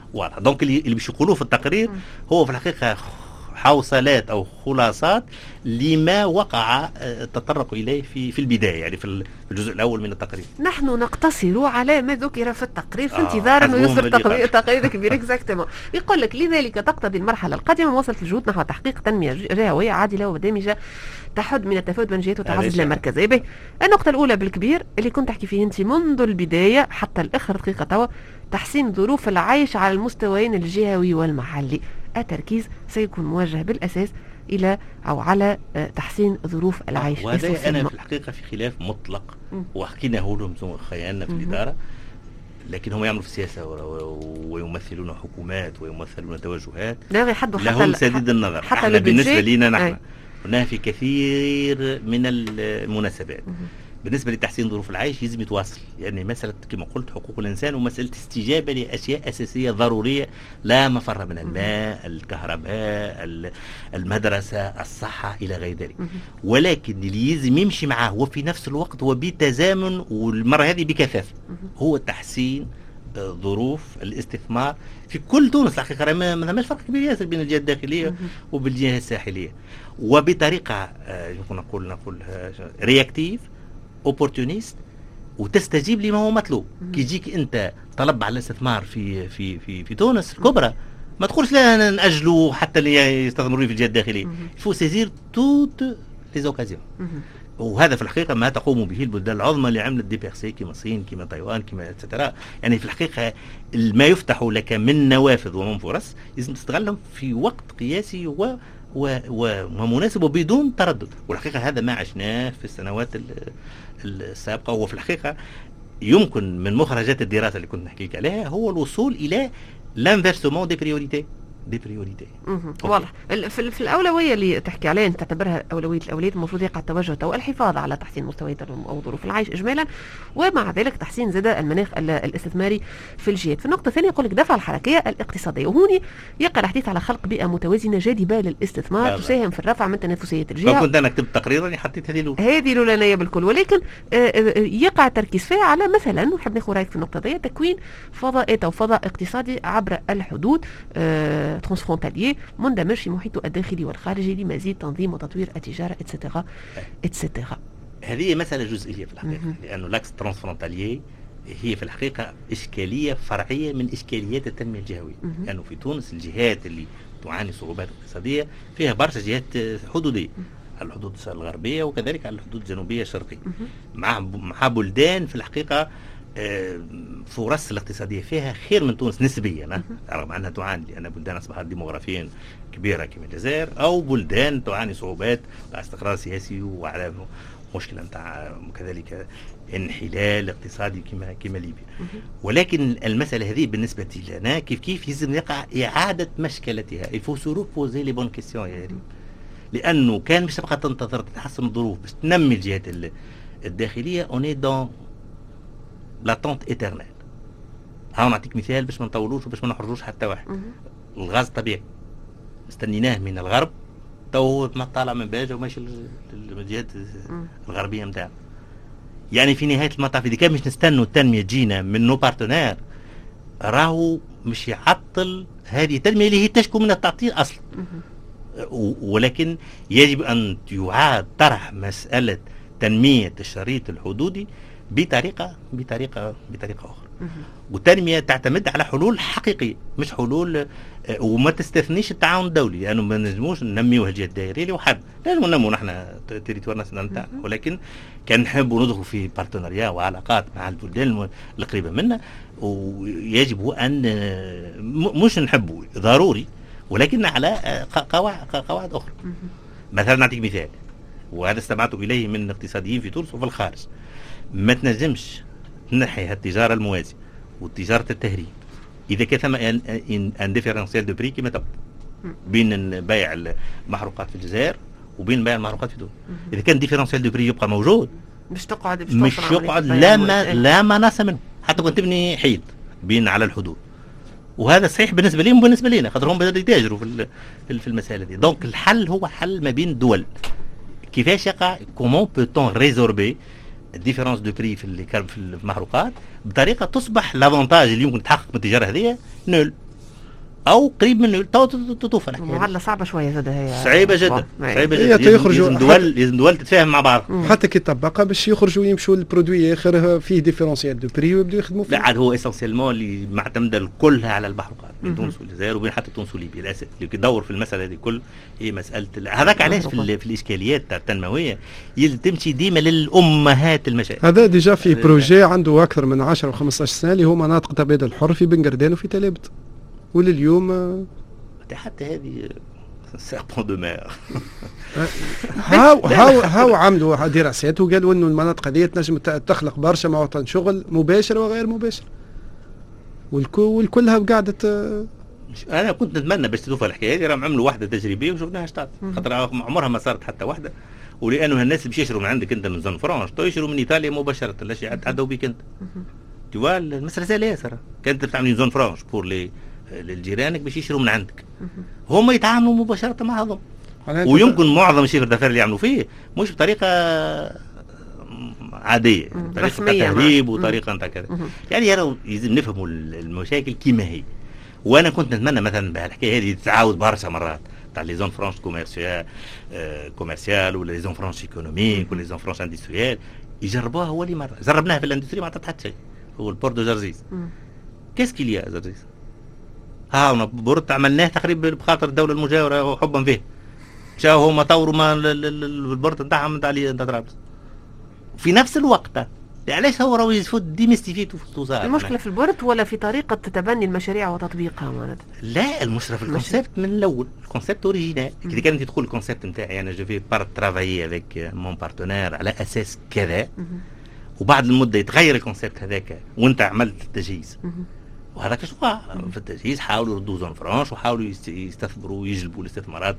واضحه. دونك اللي اللي باش يقولوه في التقرير هو في الحقيقه حوصلات او خلاصات لما وقع التطرق اليه في في البدايه، يعني في الجزء الاول من التقرير. نحن نقتصر على ما ذكر في التقرير في انتظار انه يصدر تقرير كبير. اكزاكتومون. يقول لك لذلك تقتضي المرحله القادمه مواصله الجهود نحو تحقيق تنميه جهويه عادله ودامجه تحد من التفاوت بين الجهات وتعزز المركزيه. به النقطه الاولى بالكبير اللي كنت تحكي فيه انت منذ البدايه حتى الاخر دقيقه توا، تحسين ظروف العيش على المستويين الجهوي والمحلي. التركيز سيكون موجه بالاساس الى او على تحسين ظروف العيش. وهذا انا في الحقيقه في خلاف مطلق وحكيناه لهم خيالنا في الاداره، لكن هم يعملوا في السياسه ويمثلون حكومات ويمثلون توجهات لا يحدوا حتى لهم سديد النظر. حتى احنا بالنسبه لنا نحن أي. قلناها في كثير من المناسبات. بالنسبه لتحسين ظروف العيش يجب يتواصل، يعني مساله كما قلت حقوق الانسان ومساله استجابه لاشياء اساسيه ضروريه لا مفر منها، الماء، الكهرباء، المدرسه، الصحه الى غير ذلك. ولكن اللي يلزم يمشي معاه وفي نفس الوقت وبتزامن والمره هذه بكثافه هو تحسين ظروف الاستثمار في كل تونس. الحقيقه ما ثماش فرق كبير ياسر بين الجهه الداخليه وبالجهه الساحليه، وبطريقه يمكن نقول نقول رياكتيف اوبورتونيست وتستجيب لما هو مطلوب. كي يجيك انت طلب على الاستثمار في في في في تونس الكبرى ما تقولش لا ناجلوا حتى اللي يستثمروا في الجهه الداخليه. يفو سيزير توت لي اوكازيون. وهذا في الحقيقه ما تقوم به البلدان العظمى اللي عملت دي بي سي كما الصين كما تايوان كما اتسترا. يعني في الحقيقه ما يفتح لك من نوافذ ومن فرص لازم تستغلهم في وقت قياسي و ومناسب وبدون تردد. والحقيقه هذا ما عشناه في السنوات السابقه. وفي الحقيقه يمكن من مخرجات الدراسه اللي كنت نحكيك عليها هو الوصول الى لانفيرسمون دي بريوريتي دي بريوريتي. واضح. في, في الاولويه اللي تحكي عليها انت تعتبرها اولويه الاولويات، المفروض يقع التوجه تو الحفاظ على تحسين مستويات او ظروف العيش اجمالا، ومع ذلك تحسين زاد المناخ الاستثماري في الجهات. في النقطه الثانيه يقول لك دفع الحركيه الاقتصاديه، وهوني يقع الحديث على خلق بيئه متوازنه جادبه للاستثمار تساهم في الرفع من تنافسيه الجهه. كنت انا كتبت تقريرا حطيت هذه الاولى هذه الاولانيه بالكل، ولكن يقع التركيز فيها على مثلا نحب ناخذ رايك في النقطه دي تكوين فضاءات او فضاء اقتصادي عبر الحدود ترانسفرونتاليي مندمج في محيطه الداخلي والخارجي لمزيد تنظيم وتطوير التجاره اتسترا اتسترا. هذه مساله جزئيه في الحقيقه، لانه لاكس ترانسفرونتاليي هي في الحقيقه اشكاليه فرعيه من اشكاليات التنميه الجهويه، لانه يعني في تونس الجهات اللي تعاني صعوبات اقتصاديه فيها برشا جهات حدوديه على الحدود الغربيه وكذلك على الحدود الجنوبيه الشرقيه، مع مع بلدان في الحقيقه فرص الاقتصاديه فيها خير من تونس نسبيا، رغم انها تعاني لان بلدان اصبحت ديموغرافيا كبيره كما الجزائر، او بلدان تعاني صعوبات على استقرار سياسي وعلى مشكله نتاع كذلك انحلال اقتصادي كما كما ليبيا. ولكن المساله هذه بالنسبه لنا كيف كيف يلزم يقع اعاده مشكلتها. il faut se reposer les bonnes questions يا ريم، لانه كان باش تبقى تنتظر تتحسن الظروف باش تنمي الجهات الداخليه on est dans l'attente éternelle. ها نعطيك مثال باش ما نطولوش وباش ما نحرجوش حتى واحد. الغاز الطبيعي استنيناه من الغرب، تو ما طالع من باجه وماشي للجهات الغربيه نتاعنا. يعني في نهايه المطاف اذا كان مش نستنوا التنميه تجينا من نو بارتنير راهو مش يعطل هذه التنميه اللي هي تشكو من التعطيل اصلا. ولكن يجب ان يعاد طرح مساله تنميه الشريط الحدودي بطريقه بطريقه بطريقه اخرى. والتنميه تعتمد على حلول حقيقيه مش حلول، وما تستثنيش التعاون الدولي، لانه يعني ما نجموش ننميوها الجهه الدائريه لوحدنا، لازم ننمو نحن تريتوار ناسيونال نتاعنا، ولكن كان نحبوا ندخل في بارتنريا وعلاقات مع البلدان القريبه منا، ويجب ان مش نحبوا ضروري ولكن على قواعد قواعد اخرى. مثلا نعطيك مثال وهذا استمعت اليه من اقتصاديين في تونس وفي الخارج. ما تنجمش تنحي التجاره الموازيه وتجاره التهريب اذا كان ثم ان ديفيرونسيال دو بري كما بين بيع المحروقات في الجزائر وبين بيع المحروقات في تونس. اذا كان ديفيرونسيال دو بري يبقى موجود مش تقعد مش يقعد لا ما لا مناص منه، حتى كنت تبني حيط بين على الحدود. وهذا صحيح بالنسبه لهم وبالنسبه لنا، خاطر هم بدأوا يتاجروا في في المساله دي. دونك الحل هو حل ما بين الدول. كيفاش يقع كومون بوتون ريزوربي الديفيرونس دو بري في في المحروقات بطريقه تصبح لافونتاج اللي يمكن تحقق من التجاره هذه نول او قريب منه تو تطوف الحكايه. معادله صعبه شويه زاد هي. صعيبه جدا صعيبه جدا. هي يخرجوا لازم دول لازم دول تتفاهم مع بعض. حتى كي تطبقها باش يخرجوا يمشوا البرودوي اخر فيه ديفيرونسيال دو بري ويبداو يخدموا فيه. لا عاد هو اسونسيلمون اللي معتمده كلها على البحر القاعد بين تونس والجزائر وبين حتى تونس وليبيا. الاساس اللي يدور في المساله هذه كل هي مساله هذاك. علاش في, في الاشكاليات تاع التنمويه يلزم تمشي ديما للامهات المشاكل. هذا ديجا في بروجي عنده اكثر من عشرة و15 سنه اللي هو مناطق تبادل الحر في بن قردان وفي تلابت، ولليوم حتى هذه سيربون دو مير. هاو هاو هاو عملوا دراسات وقالوا انه المناطق هذه تنجم تخلق برشا مواطن شغل مباشر وغير مباشر، والكل والكلها قاعده. انا كنت نتمنى باش تشوف الحكايه هذه، راهم عملوا واحده تجريبيه وشفناها اشتغلت، خاطر عمرها ما صارت حتى واحده. ولانه الناس اللي باش يشروا من عندك انت من زون فرانش تو يشروا من ايطاليا مباشره، لاش يتعدوا بك انت. توا المساله سهله ياسر، كانت تعمل زون فرانش بور لي للجيرانك باش يشروا من عندك، هم يتعاملوا مباشره مع هذم. ويمكن معظم الشيء الدفار اللي يعملوا فيه مش بطريقه عاديه، بطريقه تهريب وطريقه نتاع كذا. يعني لازم نفهموا المشاكل كيما هي. وانا كنت نتمنى مثلا بهالحكايه هذه تتعاود برشا مرات تاع لي زون فرانش كوميرسيال كوميرسيال ولا لي زون فرانش ايكونوميك ولا لي زون فرانش اندستريال يجربوها اول مره. جربناها في الاندستري ما عطت حتى شيء. هو البورت دو جرزيز كيس كيليا جرزيز ها بورت عملناه تقريبا بخاطر الدوله المجاوره وحبا فيه. مشاو هما طوروا ما البورت نتاعهم نتاع نتاع طرابلس في نفس الوقت. علاش هو راهو يفوت ديميستيفيت وصار المشكله في البورت ولا في طريقه تبني المشاريع وتطبيقها معناتها؟ لا المشكله في الكونسيبت من الاول، الكونسيبت اوريجينال. اذا كان انت تقول الكونسيبت نتاعي انا جو في بار ترافايي افيك مون بارتنير على اساس كذا، وبعد المده يتغير الكونسيبت هذاك وانت عملت التجهيز، وهذاك شو في التجهيز حاولوا يردوا زون فرانش وحاولوا يستثمروا ويجلبوا الاستثمارات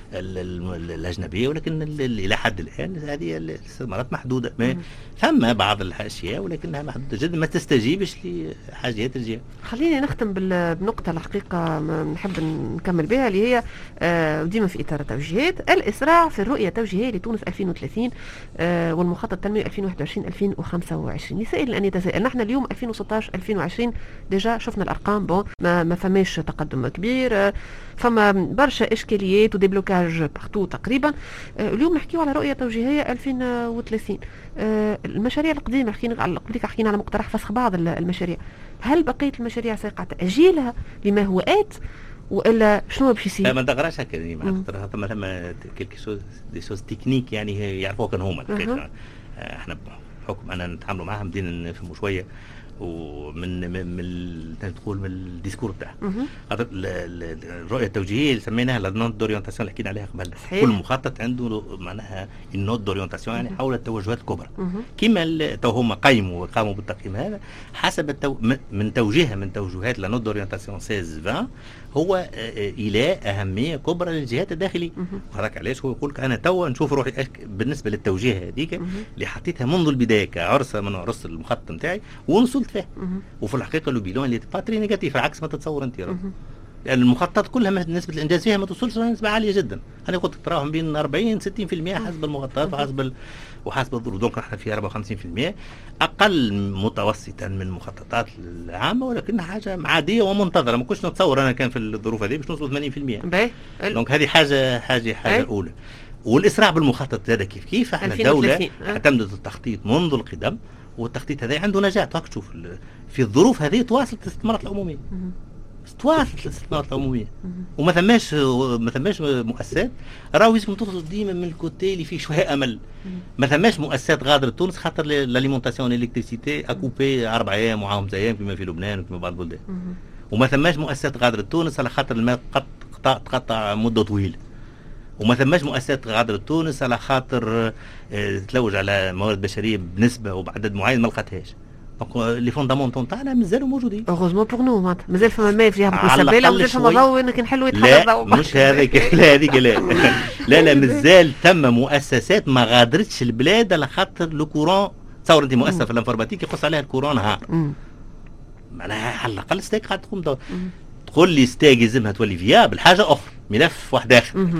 الاجنبيه، ولكن الى حد الان هذه الاستثمارات محدوده. ما ثم بعض الاشياء ولكنها محدوده جدا ما تستجيبش لحاجات الجهه. خليني نختم بنقطه الحقيقه نحب نكمل بها اللي هي ديما في اطار التوجيهات، الاسراع في الرؤيه التوجيهيه لتونس ألفين وثلاثين والمخطط التنموي ألفين وواحد وعشرين ألفين وخمسة وعشرين. يسائل ان يتساءل، نحن اليوم ألفين وستطاش ألفين وعشرين ديجا شفنا الارقام بون ما, ما فماش تقدم كبير، فما برشا اشكاليات وديبلوكاج بارتو تقريبا. اليوم نحكيو على رؤيه توجيهيه ألفين وثلاثين. المشاريع القديمه حكينا على قبليك حكينا على مقترح فسخ بعض المشاريع، هل بقيه المشاريع سيقع تاجيلها لما هو ات والا شنو باش يصير؟ ما تغراش هكا يعني خاطر ثم ثم كيلكي شوز دي شوز تكنيك يعني يعرفوها كان هما. احنا بحكم انا نتعاملوا معاهم بدينا نفهموا شويه ومن من, من تقول من الديسكور تاعها. خاطر الرؤيه التوجيهيه اللي سميناها لا نوت دورينتاسيون اللي حكينا عليها قبل، كل مخطط عنده معناها النوت دورينتاسيون يعني حول التوجهات الكبرى. كيما تو هما قيموا وقاموا بالتقييم هذا حسب التو... من توجيه من توجهات لا نوت دورينتاسيون ستة عشر عشرين هو الى اهميه كبرى للجهات الداخليه. وهذاك علاش هو يقول لك انا تو نشوف روحي بالنسبه للتوجيه هذيك اللي حطيتها منذ البدايه كعرسه من عرس المخطط نتاعي ونوصلت فيه. وفي الحقيقه لو بيلون اللي باتري نيجاتيف عكس ما تتصور انت. لان المخططات كلها نسبه الانجاز فيها ما توصلش نسبه عاليه جدا. انا قلت تراهم بين أربعين ستين بالمئة حسب المخططات وحسب ال... وحسب الظروف. دونك احنا في أربعة وخمسين بالمئة اقل متوسطا من المخططات العامه، ولكنها حاجه عاديه ومنتظره. ما كنتش نتصور انا كان في الظروف هذه باش نوصل ثمانين بالمئة. دونك هذه حاجه حاجه حاجه اولى. والاسراع بالمخطط هذا كيف كيف احنا الدوله اعتمدت التخطيط منذ القدم، والتخطيط هذا عنده نجاح. هاك تشوف في الظروف هذه تواصلت الاستثمارات العموميه، تواصلت الاستثمارات العموميه وما ثماش ما ثماش مؤسسات. راهو لازم توصل ديما من الكوتي اللي فيه شويه امل. ما ثماش مؤسسات غادره تونس خاطر لاليمونتاسيون الكتريسيتي اكوبي اربع ايام وخمس ايام كما في لبنان وكما بعض البلدان. وما ثماش مؤسسات غادره تونس على خاطر الماء قطع تقطع مده طويله. وما ثماش مؤسسات غادره تونس على خاطر تلوج على موارد بشريه بنسبه وبعدد معين ما لقاتهاش. دونك لي فوندامونتون تاعنا مازالوا موجودين. اوغوزمون بور نو معناتها مازال فما ماء في هبط السبيله ومازال فما ضوء انك نحلوا يتحل الضوء. لا مش هذاك، لا هذيك لا لا لا مازال ثم مؤسسات ما غادرتش البلاد على خاطر لو كورون. تصور انت مؤسسه في الانفورماتيك يقص عليها الكورون نهار، معناها على الاقل ستيك قاعد تقوم دور. تقول لي ستيك يلزمها تولي فيابل حاجه اخرى، ملف واحد اخر.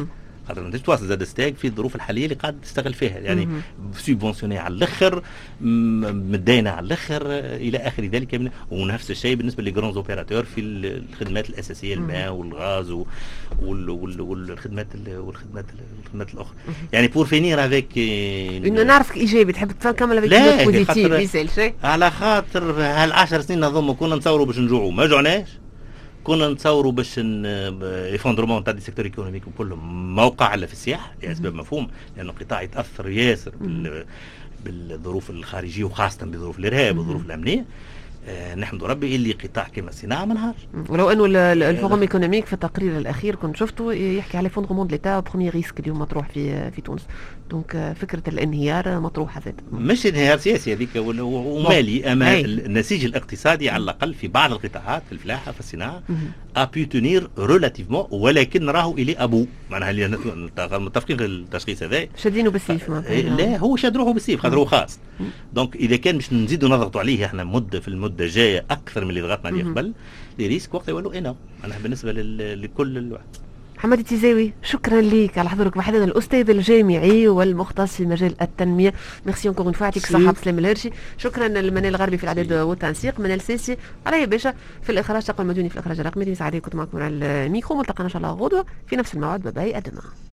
خاطر انت تواصل زاد ستاك في الظروف الحاليه اللي قاعد تستغل فيها يعني سيبونسيوني على الاخر مدينه على الاخر الى اخر ذلك من ونفس الشيء بالنسبه لجرونز اوبيراتور في الخدمات الاساسيه الماء والغاز والخدمات والخدمات الخدمات الاخرى يعني بور فينير افيك انه نعرفك ايجابي تحب تكمل لا بوزيتيف يسال شيء على خاطر هالعشر سنين نظن كنا نتصوروا باش نجوعوا ما جوعناش كنا نتصوروا باش ايفوندرومون تاع السيكتور ايكونوميك كلهم موقع الا في السياحه لاسباب مفهوم لانه القطاع يتاثر ياسر بالظروف الخارجيه وخاصه بظروف الارهاب والظروف الامنيه. آه نحمد ربي اللي قطاع كما الصناعه ما نهارش. ولو انه الفورم ايكونوميك في التقرير الاخير كنت شفته يحكي على فوندرومون دو ليتا بروميي ريسك اليوم مطروح في في تونس. دونك فكره الانهيار مطروحه ذات. مش انهيار سياسي هذيك ومالي اما النسيج الاقتصادي على الاقل في بعض القطاعات في الفلاحه في الصناعه ابي تونير ريلاتيفمون ولكن راهو الي ابو معناها اللي متفقين في التشخيص هذا شادينه بالسيف لا هو شاد روحه بالسيف خاطر هو خاص. دونك اذا كان باش نزيدوا نضغطوا عليه احنا مده في المده الجايه اكثر من اللي ضغطنا عليه قبل لي ريسك وقت يولوا انا معناها بالنسبه لكل الوقت. محمد التيزاوي شكرا لك على حضورك معنا الاستاذ الجامعي والمختص في مجال التنميه. ميرسي انكور اون فوا يعطيك الصحه بسلام الهرشي. شكرا للمنال الغربي في الاعداد والتنسيق منال سيسي علي باشا في الاخراج تقوى المدني في الاخراج الرقمي. سعدي كنت معكم على الميكرو ملتقانا ان شاء الله غدوه في نفس الموعد. باي ادما.